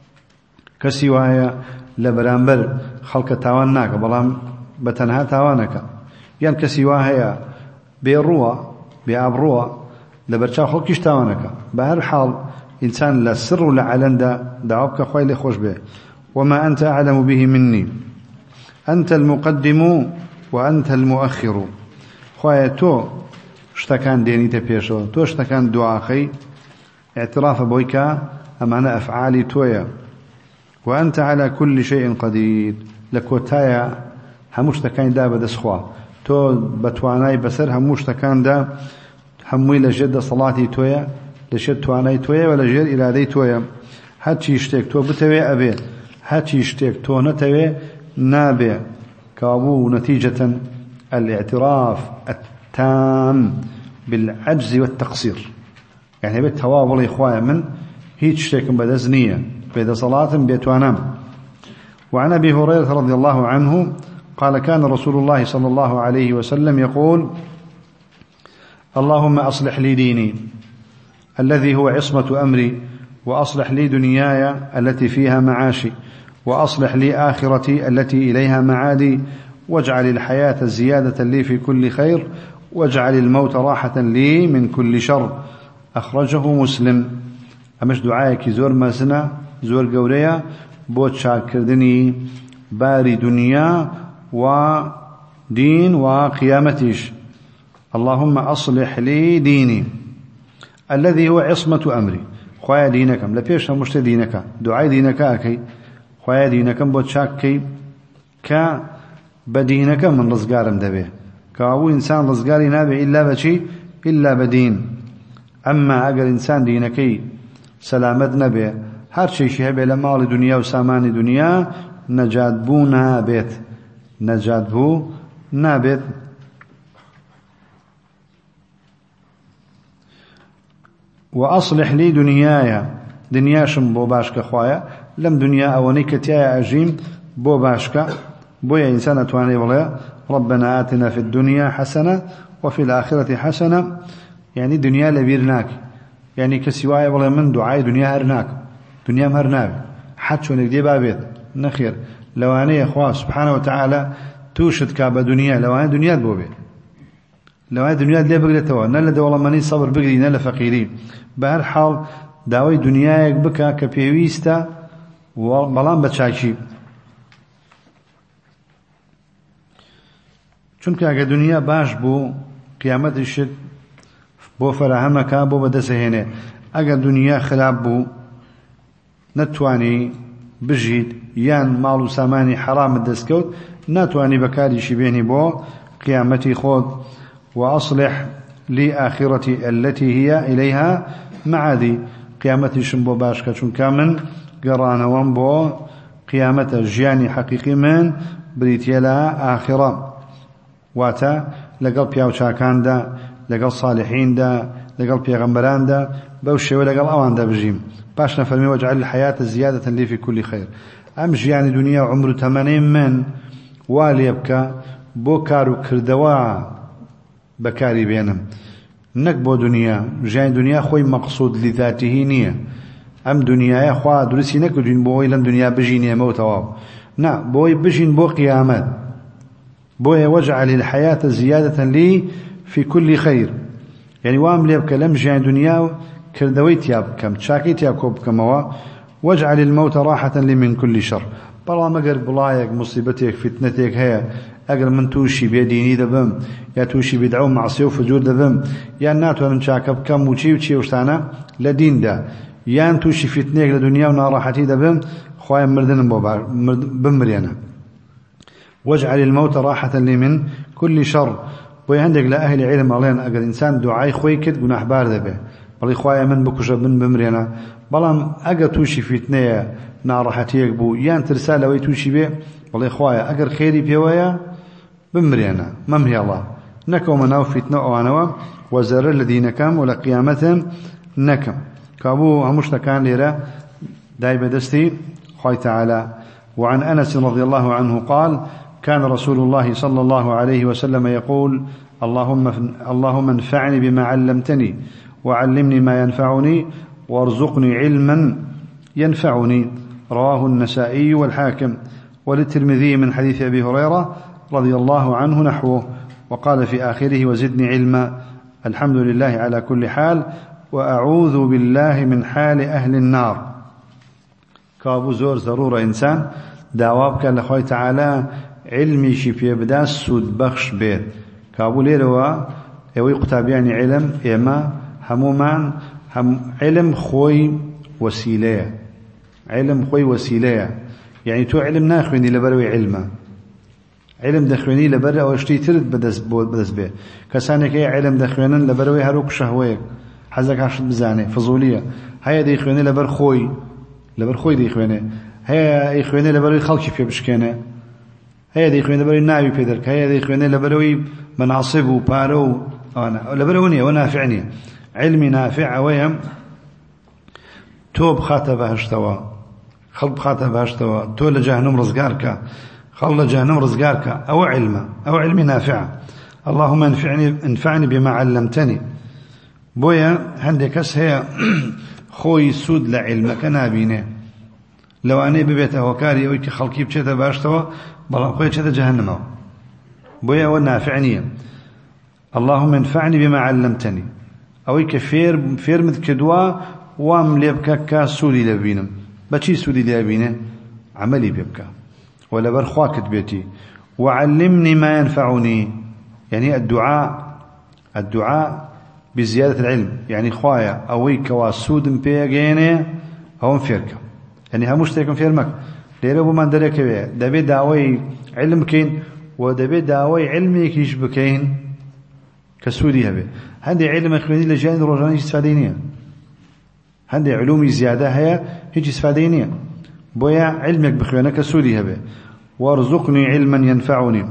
كسيوايا لبرامبر خلق تاواناك بلام بتنها تاوانك يعني كسيوايا بيروا بيابروا لبرشا خلقش تاوانك بهر حال إنسان لا سر ولا علن دا دعوبك خوي لي خوش به وما أنت أعلم به مني أنت المقدم وأنت المؤخر خويا تو اشتكان ديني تبيشو تو اشتكان دعاخي اعتراف بويكا أمانا أفعالي تويا وأنت على كل شيء قدير لكوتايا هموش تكان دا بدسخوا تو بتواناي بسر هموش تكان دا هموي لجد صلاتي تويا لشد تواناي تويا ولا جير إلى ذي تويا هاتشي يشتك تو بتوي أبي هاتشي يشتك تو نتوي نابي كابو نتيجة الاعتراف التام بالعجز والتقصير يعني بالتوابل يا إخوائي من هيك شيء بدزنية بيد صلاة بيتوانام وعن أبي هريرة رضي الله عنه قال كان رسول الله صلى الله عليه وسلم يقول اللهم أصلح لي ديني الذي هو عصمة أمري وأصلح لي دنياي التي فيها معاشي وأصلح لي آخرتي التي إليها معادي واجعل الحياة زيادة لي في كل خير واجعل الموت راحة لي من كل شر أخرجه مسلم أمش دعائك زور مازنا زور قوريا بوت شاكردني باري دنيا ودين وقيامتيش اللهم أصلح لي ديني الذي هو عصمة أمري خوايا دينكم لبيش مشت دينك دعاء دينك أكي خوايا دينكم بوت شاكي ك بدينك من رزقارم دبي كأبو إنسان رزقاري نابي إلا بشي إلا بدين أما أجر إنسان دينكي سلامت نبي هر شيء شهبه لمال دنيا وسامان دنيا نجات بو نابت نجات بو نابت وأصلح لي دنياي دنياشم بو باشك خوايا لم دنيا أوني كتيا أجيم بو باشك بو يا إنسان تواني والله ربنا آتنا في الدنيا حسنة وفي الآخرة حسنة يعني دنيا لبيرناك يعني كسوايا والله من دعاء دنيا هرناك دنيا مهرناك حتى شو نقدي بابيت نخير لو أنا يا أخوة سبحانه وتعالى توشد كعب دنيا لو أنا دنيا بوبي لو أنا دنيا ليه بقدر توا نلا ده والله ماني صبر بقدي نلا فقيرين بهر حال داوي دنيا بكا كبيويستا وبلان بتشاكي چونکه اگه دنیا باش بو قیامت شد بو فراهمك بو بدسهنه اگه دنیا خراب بو نتواني بجيد يان مال ساماني حرام الدسكوت نتواني بكاري شبيني بو قيامتي خود وأصلح لي آخرتي التي هي إليها معادي قيامتي شنبو باشكا چونك من قرانا وانبو قيامة جياني حقيقي من بريتيلا آخرة واتا لقل بياو شاكان دا لقل صالحين دا لقل بيغمبران دا بوشي ولقل اوان دا بجيم باش نفرمي واجعل الحياة زيادة لي في كل خير امش يعني دنيا عمر تمانين من والي يبكى بو كارو كردوا بكاري بينهم نك بو دنيا جاي دنيا خوي مقصود لذاته نية ام دنيا يا خوا درسي نك دين بو الى دنيا بجيني موت واب نا بو بجين بو قيامات بويا واجعل الحياة زيادة لي في كل خير يعني وام لي بكلام جاي دنيا كردويت ياب كم شاكيت يا كوب كموا واجعل الموت راحة لي من كل شر بلا ما قر بلايك مصيبتك فتنتك هي اقل من توشي بيديني دبم يا توشي بدعو معصيه وفجور دبم يا ناتو من شاكب كم وشي وشي وشتانا لدين دا يا توشي فتنك لدنيا ونراحتي دبم خوايا مردن بمرينا واجعل الموت راحة لي من كل شر بوي عندك لأهل علم علينا أجر إنسان دعاء خوي كد جناح بارد به بلي خوايا من بكش من بمرينا بلام أجر توشي فتنة نارحتيك بو يان ترسالة ويتوشي به بلي خوايا أجر خيري بيويا بمرينا ممهي الله نكو مناو فتنة وانوا وزر الذين كم ولا قيامة نكم كابو همشت كان ليرا دايب دستي خوي تعالى. وعن أنس رضي الله عنه قال كان رسول الله صلى الله عليه وسلم يقول اللهم اللهم انفعني بما علمتني وعلمني ما ينفعني وارزقني علما ينفعني. رواه النسائي والحاكم وللترمذي من حديث أبي هريرة رضي الله عنه نحوه وقال في آخره وزدني علما. الحمد لله على كل حال وأعوذ بالله من حال أهل النار. كابو زور ضرورة إنسان دعوابك لخوي تعالى علمي شفية بدا سود بخش بيت كابو ليروا يوي قتاب يعني علم إما همومان هم علم خوي وسيلة علم خوي وسيلة يعني تو علم ناخويني لبروي علمه علم دخويني لبر أو اشتي ترد بدس بدس به كسانك هي علم دخوينن لبروي هروك شهويك حزك عشت بزاني فضولية هيا دي خويني لبر خوي لبر خوي دي خويني هيا خويني لبروي خلقي في بشكنه هيا دي خويني لبروي ناوي بيدرك هيا دي خويني لبروي مناصب وبارو أنا لبروني ونافعني علمي نافع ويم توب خاتبه اشتوا خلب خاتبه اشتوا تو لجهنم رزقارك خل جهنم رزقارك أو علم أو علم نافع. اللهم انفعني انفعني بما علمتني بويا عندك هي خوي سود لعلمك نابينه لو أنا ببيت أوكاري أو خلقي بشيء باشتوا بلا خوي شيء جهنم بويا ونافعني. اللهم انفعني بما علمتني أو كفير فير مذكدوا وام ليبكا كسودي لبينم بشي سودي لبينه عملي بيبكا ولا برخواك بيتي وعلمني ما ينفعني يعني الدعاء الدعاء بزيادة العلم يعني خوايا أويك واسود مبيغيني أو مفيرك يعني هموش تيكم فيرمك ليربو من دريك بيه دبي دعوي علم كين ودبي دعوي علمي كيش بكين كسودي هبه هذه علم اخواني لجان روجاني استفادينية هذه علومي زيادة هي هيجي استفادينية بويا علمك بخوانك سودي هبه وارزقني علما ينفعني.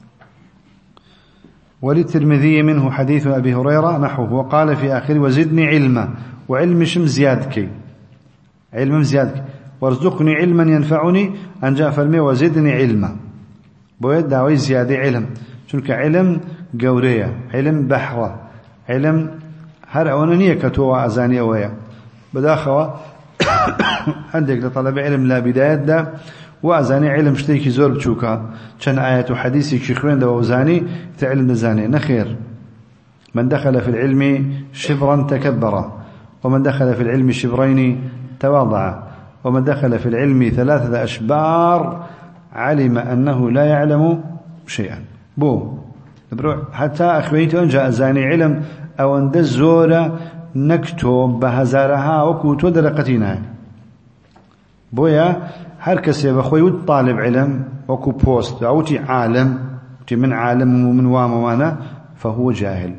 وللترمذي منه حديث أبي هريرة نحوه وقال في آخر وزدني علما وعلم شم زيادك علم زيادك وارزقني علما ينفعني أن جاء فرمي وزدني علما بويا دعوي زيادة علم شنك علم قورية علم بحرة علم هر أونانية كتوى أزانية ويا بداخوا عندك لطلب علم لا بداية دا وأزاني علم شتيكي زور بتشوكا كان آيات وحديثي كشخوين دا وزاني تعلم نزاني نخير من دخل في العلم شبرا تكبر ومن دخل في العلم شبرين تواضع ومن دخل في العلم ثلاثة أشبار علم أنه لا يعلم شيئا بو حتى أخويته أن جاء زاني علم أو أن الزورة نكتب بهزارها وكوتو درقتينها بويا هر كسي بخوي طالب علم وكو بوست أو تي عالم تي من عالم ومن وام وانا فهو جاهل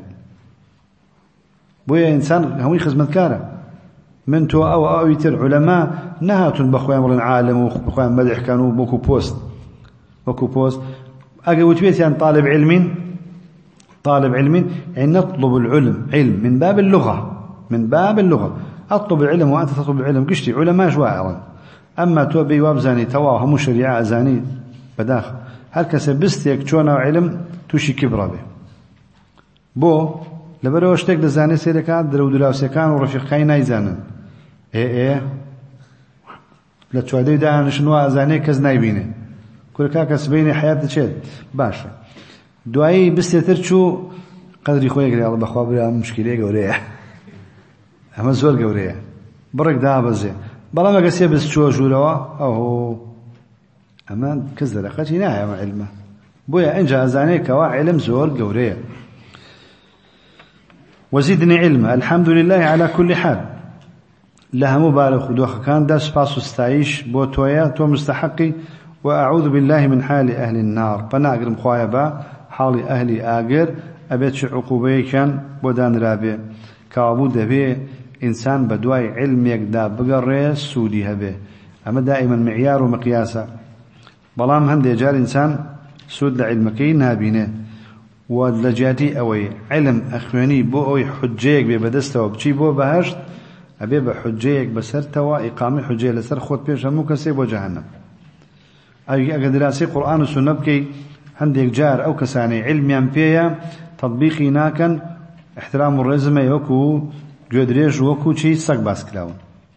بويا إنسان هوي خزمتكاره من تو أو أو يتر علماء نهاتون بخوي أمر عالم وبخوي مدح كانوا بوكو بوست وكو بوست أقول تبيت يعني طالب علم طالب علم يعني نطلب العلم علم من باب اللغة من باب اللغة أطلب العلم وأنت تطلب العلم قشتي علماء شوائرا أما توبي وابزاني تواهم شريعة أزاني بداخل هل كسبستيك شونا علم توشي كبرى به بو لبرو اشتك دزاني سيركات درو دلاوسيكان ورفيقين نايزانن ايه ايه لتشوادي دهان شنوا أزاني كز نايبيني كل كاكس بيني حياة تشيد باشا دعائي بستيتر شو قدري خويا قال الله بخوابري مشكلة قورية أما زول قورية برك دابزي بلا ما قسي بس شو جوروا أو أما كذا لقتي نايا مع علمه بويا إن جاء زاني كوا علم زول قورية. وزدني علما الحمد لله على كل حال لها مبالغ خدوخ كان دا سباس استعيش بو تويا تو مستحقي وأعوذ بالله من حال أهل النار فناقر مخوايا با حال أهل آقر أبيت عقوبة كان بودان رابع كابو دبي إنسان بدواي علم يقدا بقر سودي هبه أما دائما معيار ومقياسا بلام هندي جار إنسان سود لعلمكي نابينه ولجاتي أوي علم أخواني بو أوي حجيك ببدسته وبشي بو بهشت أبي بحجيك بسرته وإقامة حجية لسر خود بيش همو كسيب وجهنم أي أقدراسي قرآن والسنة بكي هندي جار أو كساني علم ينبيا تطبيقي ناكن احترام الرزمة يوكو جودريج وكو شي ساق باسكلاون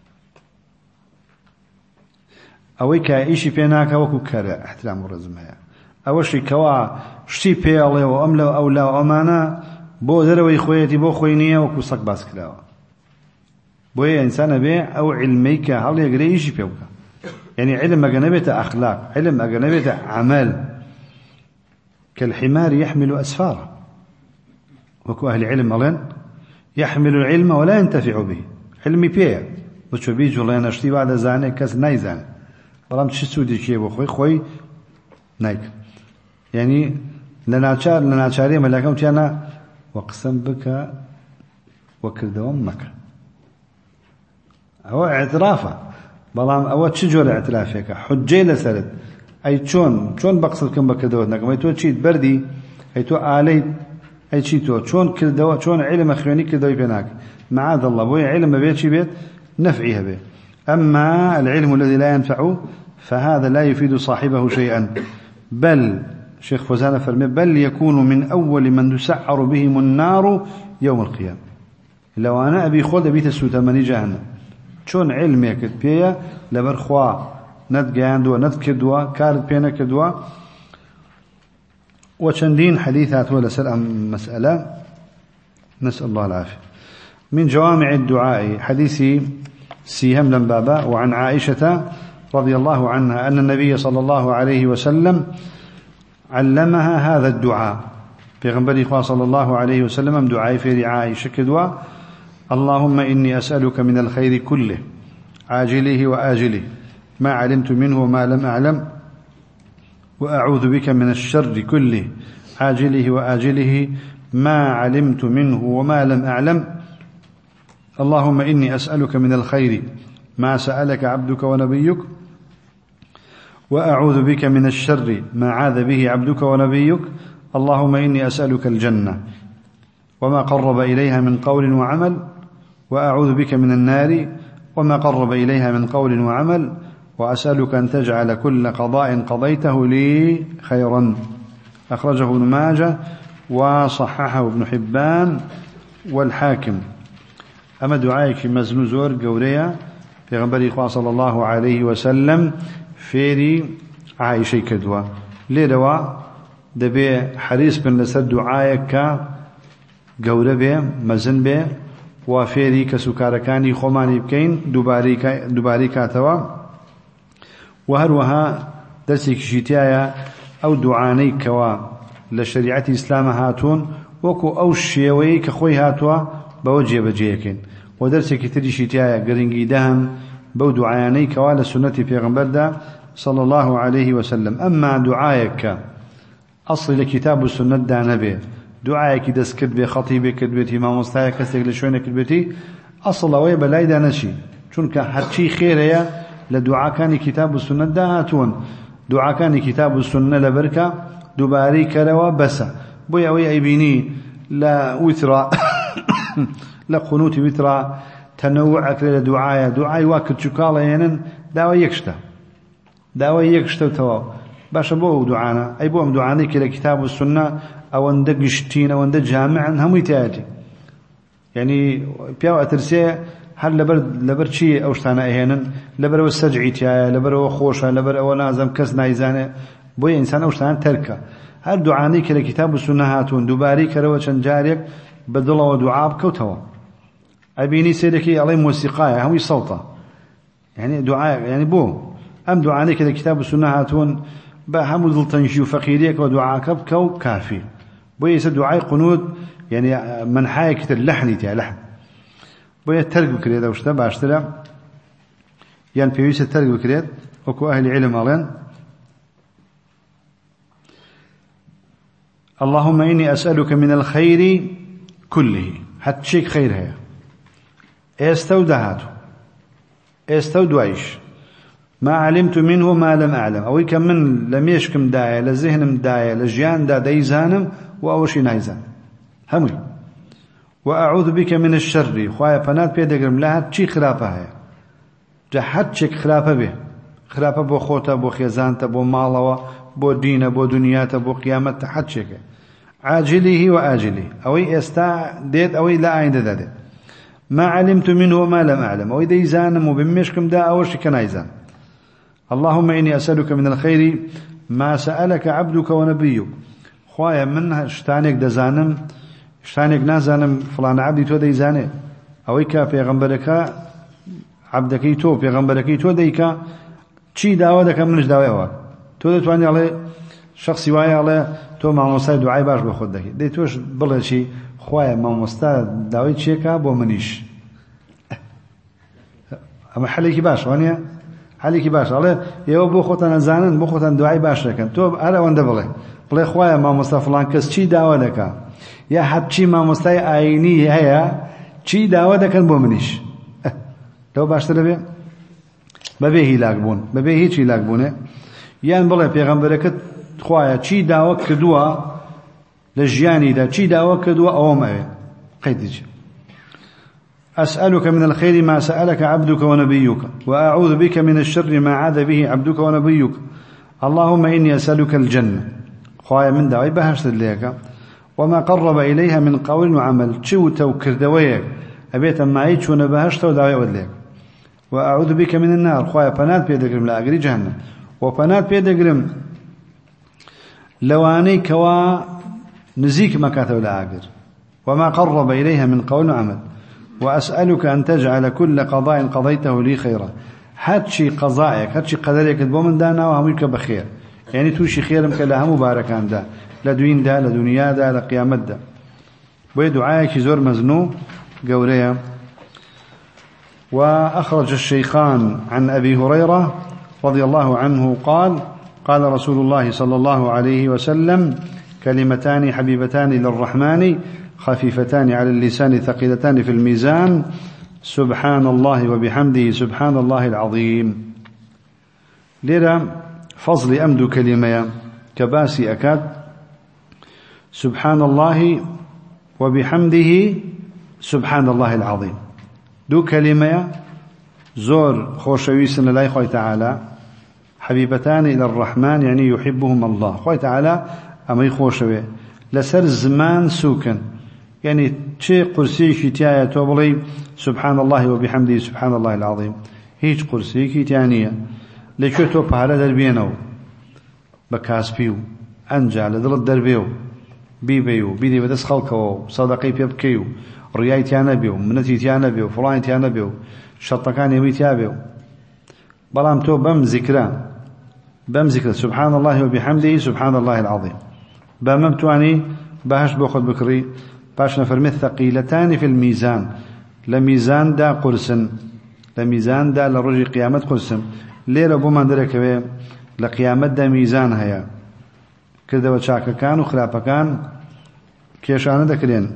أوي كايشي بيناكا وكو كرا احترام الرزمة أو شي كوا شتي بيالي وأملا أولا وأمانا بو ذروي خويتي بو خوينية وكو ساق باسكلاون بوي إنسان بيع أو علميك هل يقرأ يشي بيوكا يعني علم أجنبته أخلاق علم أجنبته أعمال كالحمار يحمل أسفاره وكو أهل علم ألين يحمل العلم ولا ينتفع به علمي بيع وشو بيجوا لنا شتي بعد زانه كاس نايزان برام شو سودي كي ابو خوي خوي نايك يعني لنا شار لنا شاري ملاكم تيانا وقسم بك وكردوم مكه هو اعترافه بلام أو تشجور اعترافك حجة لسرد أي شون شون بقصد كم بكدوت نكم أي تو تشيد بردي أي تو آلي أي شيء تو شون كدوا شون علم أخواني كدوا يبناك معاذ الله بوي علم ما بيت شي بيت نفعها به أما العلم الذي لا ينفع فهذا لا يفيد صاحبه شيئا بل شيخ فوزان فرمي بل يكون من أول من تسعر بهم النار يوم القيامة لو أنا أبي خذ أبي تسوت مني جهنم شون علمك بيا لبرخوا ندقاندوا ندكدوا كارد بينا كدوا وشندين حديثات ولا سلام مسألة نسأل الله العافية من جوامع الدعاء حديث سيهم لنبابا وعن عائشة رضي الله عنها أن النبي صلى الله عليه وسلم علمها هذا الدعاء في غنبري صلى الله عليه وسلم دعاء في عائشة كدوا اللهم إني أسألك من الخير كله عاجله وآجله ما علمت منه وما لم أعلم وأعوذ بك من الشر كله عاجله وآجله ما علمت منه وما لم أعلم اللهم إني أسألك من الخير ما سألك عبدك ونبيك وأعوذ بك من الشر ما عاذ به عبدك ونبيك اللهم إني أسألك الجنة وما قرب إليها من قول وعمل وأعوذ بك من النار وما قرب إليها من قول وعمل وأسألك أن تجعل كل قضاء قضيته لي خيرا أخرجه ابن ماجه وصححه ابن حبان والحاكم أما دعائك مزن زور قوريا في غنبري صلى الله عليه وسلم فيري عائشة كدوا ليدوا دبي حريص بن لسد دعائك قورة بي مزن بي وفيري كسكاركاني خماني بكين دوباري كاتوا وهروها درسي كشيتايا أو دعاني كوا لشريعة الإسلام هاتون وكو أو الشيوي كخوي هاتوا بوجه بجيكين ودرسي كتري شيتايا قرنقي دهم بو دعاني كوا لسنة پیغمبر صلى الله عليه وسلم أما دعايك أصل لكتاب السنة دا نبي دعايك دس كتبه خطيبه كتبتي ما مستعي كسيك لشوينه كتبتي أصل وي بلاي دا نشي چونك هرشي خيريا لدعا كان كتاب السنة دا هاتون دعا كان كتاب السنة لبركة دباري كروا بس بويا وي ايبيني لا وترا لا قنوت وترا تنوعك لدعايا دعاي واكد شكالا ينن داوا يكشتا داوا يكشتا توا باشا بو دعانا اي بو دعاني كلا كتاب السنة او اندق قشتين او اندق جامعا هم يتاتي يعني بياو اترسي هل لبر لبر شيء اوشتانا اهينن لبر والسجعي تيايا لبر وخوشا لبر او لازم كس نايزانه بوي انسان اوشتان تركه هل دعاني كلا كتاب السنة هاتون دباري كروا جاريك بدل ودعاء بكوتوا أبيني سيدكي عليه موسيقايا هم صوتا يعني دعاء يعني بو أم دعاني كذا كتاب السنة هاتون بهم ذل تنشيو فقيريك ودعاء كبكو كافي بو يسد دعاء قنود يعني من حاية كتر لحني تيا لحن بويا ترك بكريت أو شتا باشترا يعني بيويس ترك بكريت وكو أهل علم ألين اللهم إني أسألك من الخير كله حتى شيء خير هي استودعته استودعيش ما علمت منه ما لم أعلم أو كم من لم يشكم داعي لذهن داعي لجيان دا ديزانم وأوشي نايزان همي وأعوذ بك من الشر خوايا فنات بيدقرم لها تشي خلافة هي جحد شك خلافة به خلافة بو خوتا بو خيزانتا بو مالوا بو دينة بو دنياتا بو قيامتا حد شك عاجله وآجله أوي استا ديت أوي لا عين دادت ما علمت منه وما لم أعلم أوي ديزانم وبمشكم دا أوشي كنايزان اللهم إني أسألك من الخير ما سألك عبدك ونبيك خوايا من شتانك دزانم شتانك نازانم فلان عبدي تو ديزانه أويكا پیغمبرك عبدكي تو پیغمبركي تو ديكا چی داوا دكا منش داوا اوا تو دتواني على شخصي وايا على تو مع مستعد دعاء باش بخود دكي دي توش بلا شي خوايا مع مستعد داوي چيكا بو منيش اما حليكي باش وانيا حالي باش على يو بو خوتن زانن بو خوتن دعاء باش لكن تو انا وند بله بله خويا ما مصطفى فلان كس چی داوا دكا يا حد چی ما مستعي عيني هيا چی داوا دكن بو منيش تو باش تربي ببه لاقبون ببه هيچ لاقبونه يعني بله پیغمبرك خويا چی داوا كدوا لجياني دا چی داوا كدوا او ما قيدج أسألك من الخير ما سألك عبدك ونبيك وأعوذ بك من الشر ما عاد به عبدك ونبيك اللهم إني أسألك الجنة خوايا من دعي بهشت ليك وما قرب إليها من قول وعمل تشوت وكردويك أبيت ما يتش ونبهشت ودعي ودليك وأعوذ بك من النار خوايا فنات بيدقرم لا أقري جهنم وفنات بيدقرم لواني كوا نزيك مكاثة ولا أقر وما قرب إليها من قول وعمل وأسألك أن تجعل كل قضاء قضيته لي خيرا هاتشي قضائك هاتشي قدرك بومن دانا وهميك بخير يعني توشي خير مكلها مباركان دا لدوين دا لدنيا دا لقيامت دا ويدعاك زور مزنو قوريا وأخرج الشيخان عن أبي هريرة رضي الله عنه قال قال رسول الله صلى الله عليه وسلم كلمتان حبيبتان للرحمن خفيفتان على اللسان ثقيلتان في الميزان سبحان الله وبحمده سبحان الله العظيم لذا فضل أمد كلمة كباسي أكاد سبحان الله وبحمده سبحان الله العظيم دو كلمة زور خوشويسن الله خوي تعالى حبيبتان إلى الرحمن يعني يحبهم الله خوي تعالى أما يخوشوي لسر الزمان سوكن يعني شيء قرسي كتاية توبلي سبحان الله وبحمده سبحان الله العظيم هيج قرسي كتانية لكي توب على دربينو بكاسبيو أنجا لدل دربيو بيبيو بيدي بدس خلقو صدقي بيبكيو رياي تيانا بيو منتي تيانا بيو فلان تيانا بيو شطكان يمي تيابيو بلام تو بم ذكرى بم ذكرى سبحان الله وبحمده سبحان الله العظيم بممتواني باش بأخذ بكري باش نفرمي ثقيلتان في الميزان لميزان دا قرسن لميزان دا لرجي قيامة قرسن ليرة بو من دركوه لقيامة دا ميزان هيا كده وشاك كان وخلافة كان كيشان دكرين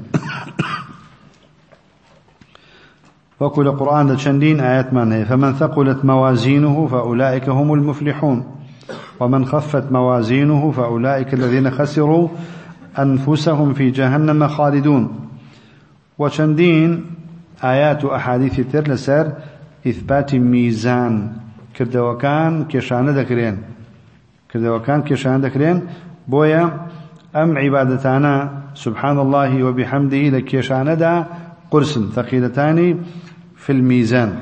وكل القرآن دا شندين آيات من هي فمن ثقلت موازينه فأولئك هم المفلحون ومن خفت موازينه فأولئك الذين خسروا أنفسهم في جهنم خالدون وشندين آيات وأحاديث تر لسر إثبات ميزان كرده وكان كيشان ذكرين كرده وكان كيشان ذكرين بويا أم عبادتانا سبحان الله وبحمده لكيشان دا قرس ثقيلتان في الميزان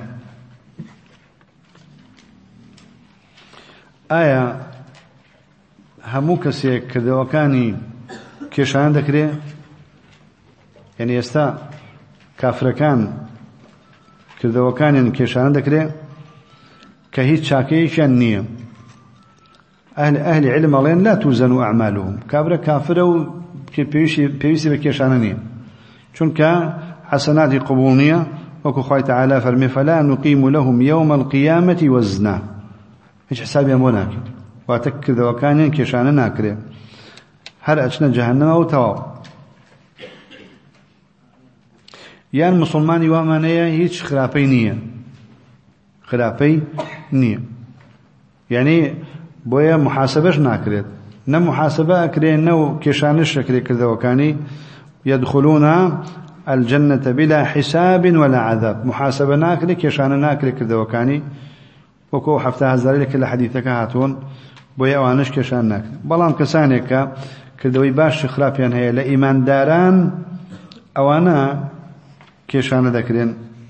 آية همو كسي كرده وكاني كيشان ذكرين يعني يستا كافركان كرده وكان كيشان ذكرين كهيت شاكيشان نية أهل أهل علم الله لا توزن أعمالهم كافر كافر وبيوسي بكيشان نية چونك حسنات قبولنية وكو خوي تعالى فرمي فلا نقيم لهم يوم القيامة وزنا هيش حسابي أموناك واتكذ وكان كيشان ناكري هل أجنا جهنم أو تواو يعني مسلماني وامانية هيش خرافي نية خرافي نية يعني بويا محاسبش ناكريت نم محاسبة أكري نو كيشانش أكري كذا وكاني يدخلون الجنة بلا حساب ولا عذاب محاسبة ناكري كيشان ناكري كذا وكاني وكو حفتها الزاري لك حديثك هاتون بويا وانش كيشان ناكري بلان كسانيك كذوي باش خرافيان هي لإيمان داران أوانا كيشان ذكرين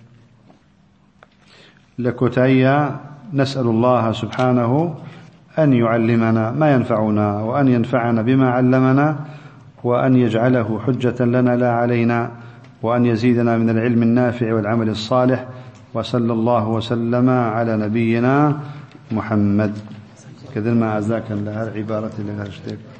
لكتايا نسأل الله سبحانه أن يعلمنا ما ينفعنا وأن ينفعنا بما علمنا وأن يجعله حجة لنا لا علينا وأن يزيدنا من العلم النافع والعمل الصالح وصلى الله وسلم على نبينا محمد كذل ما عزاك لها العبارة لها اشتك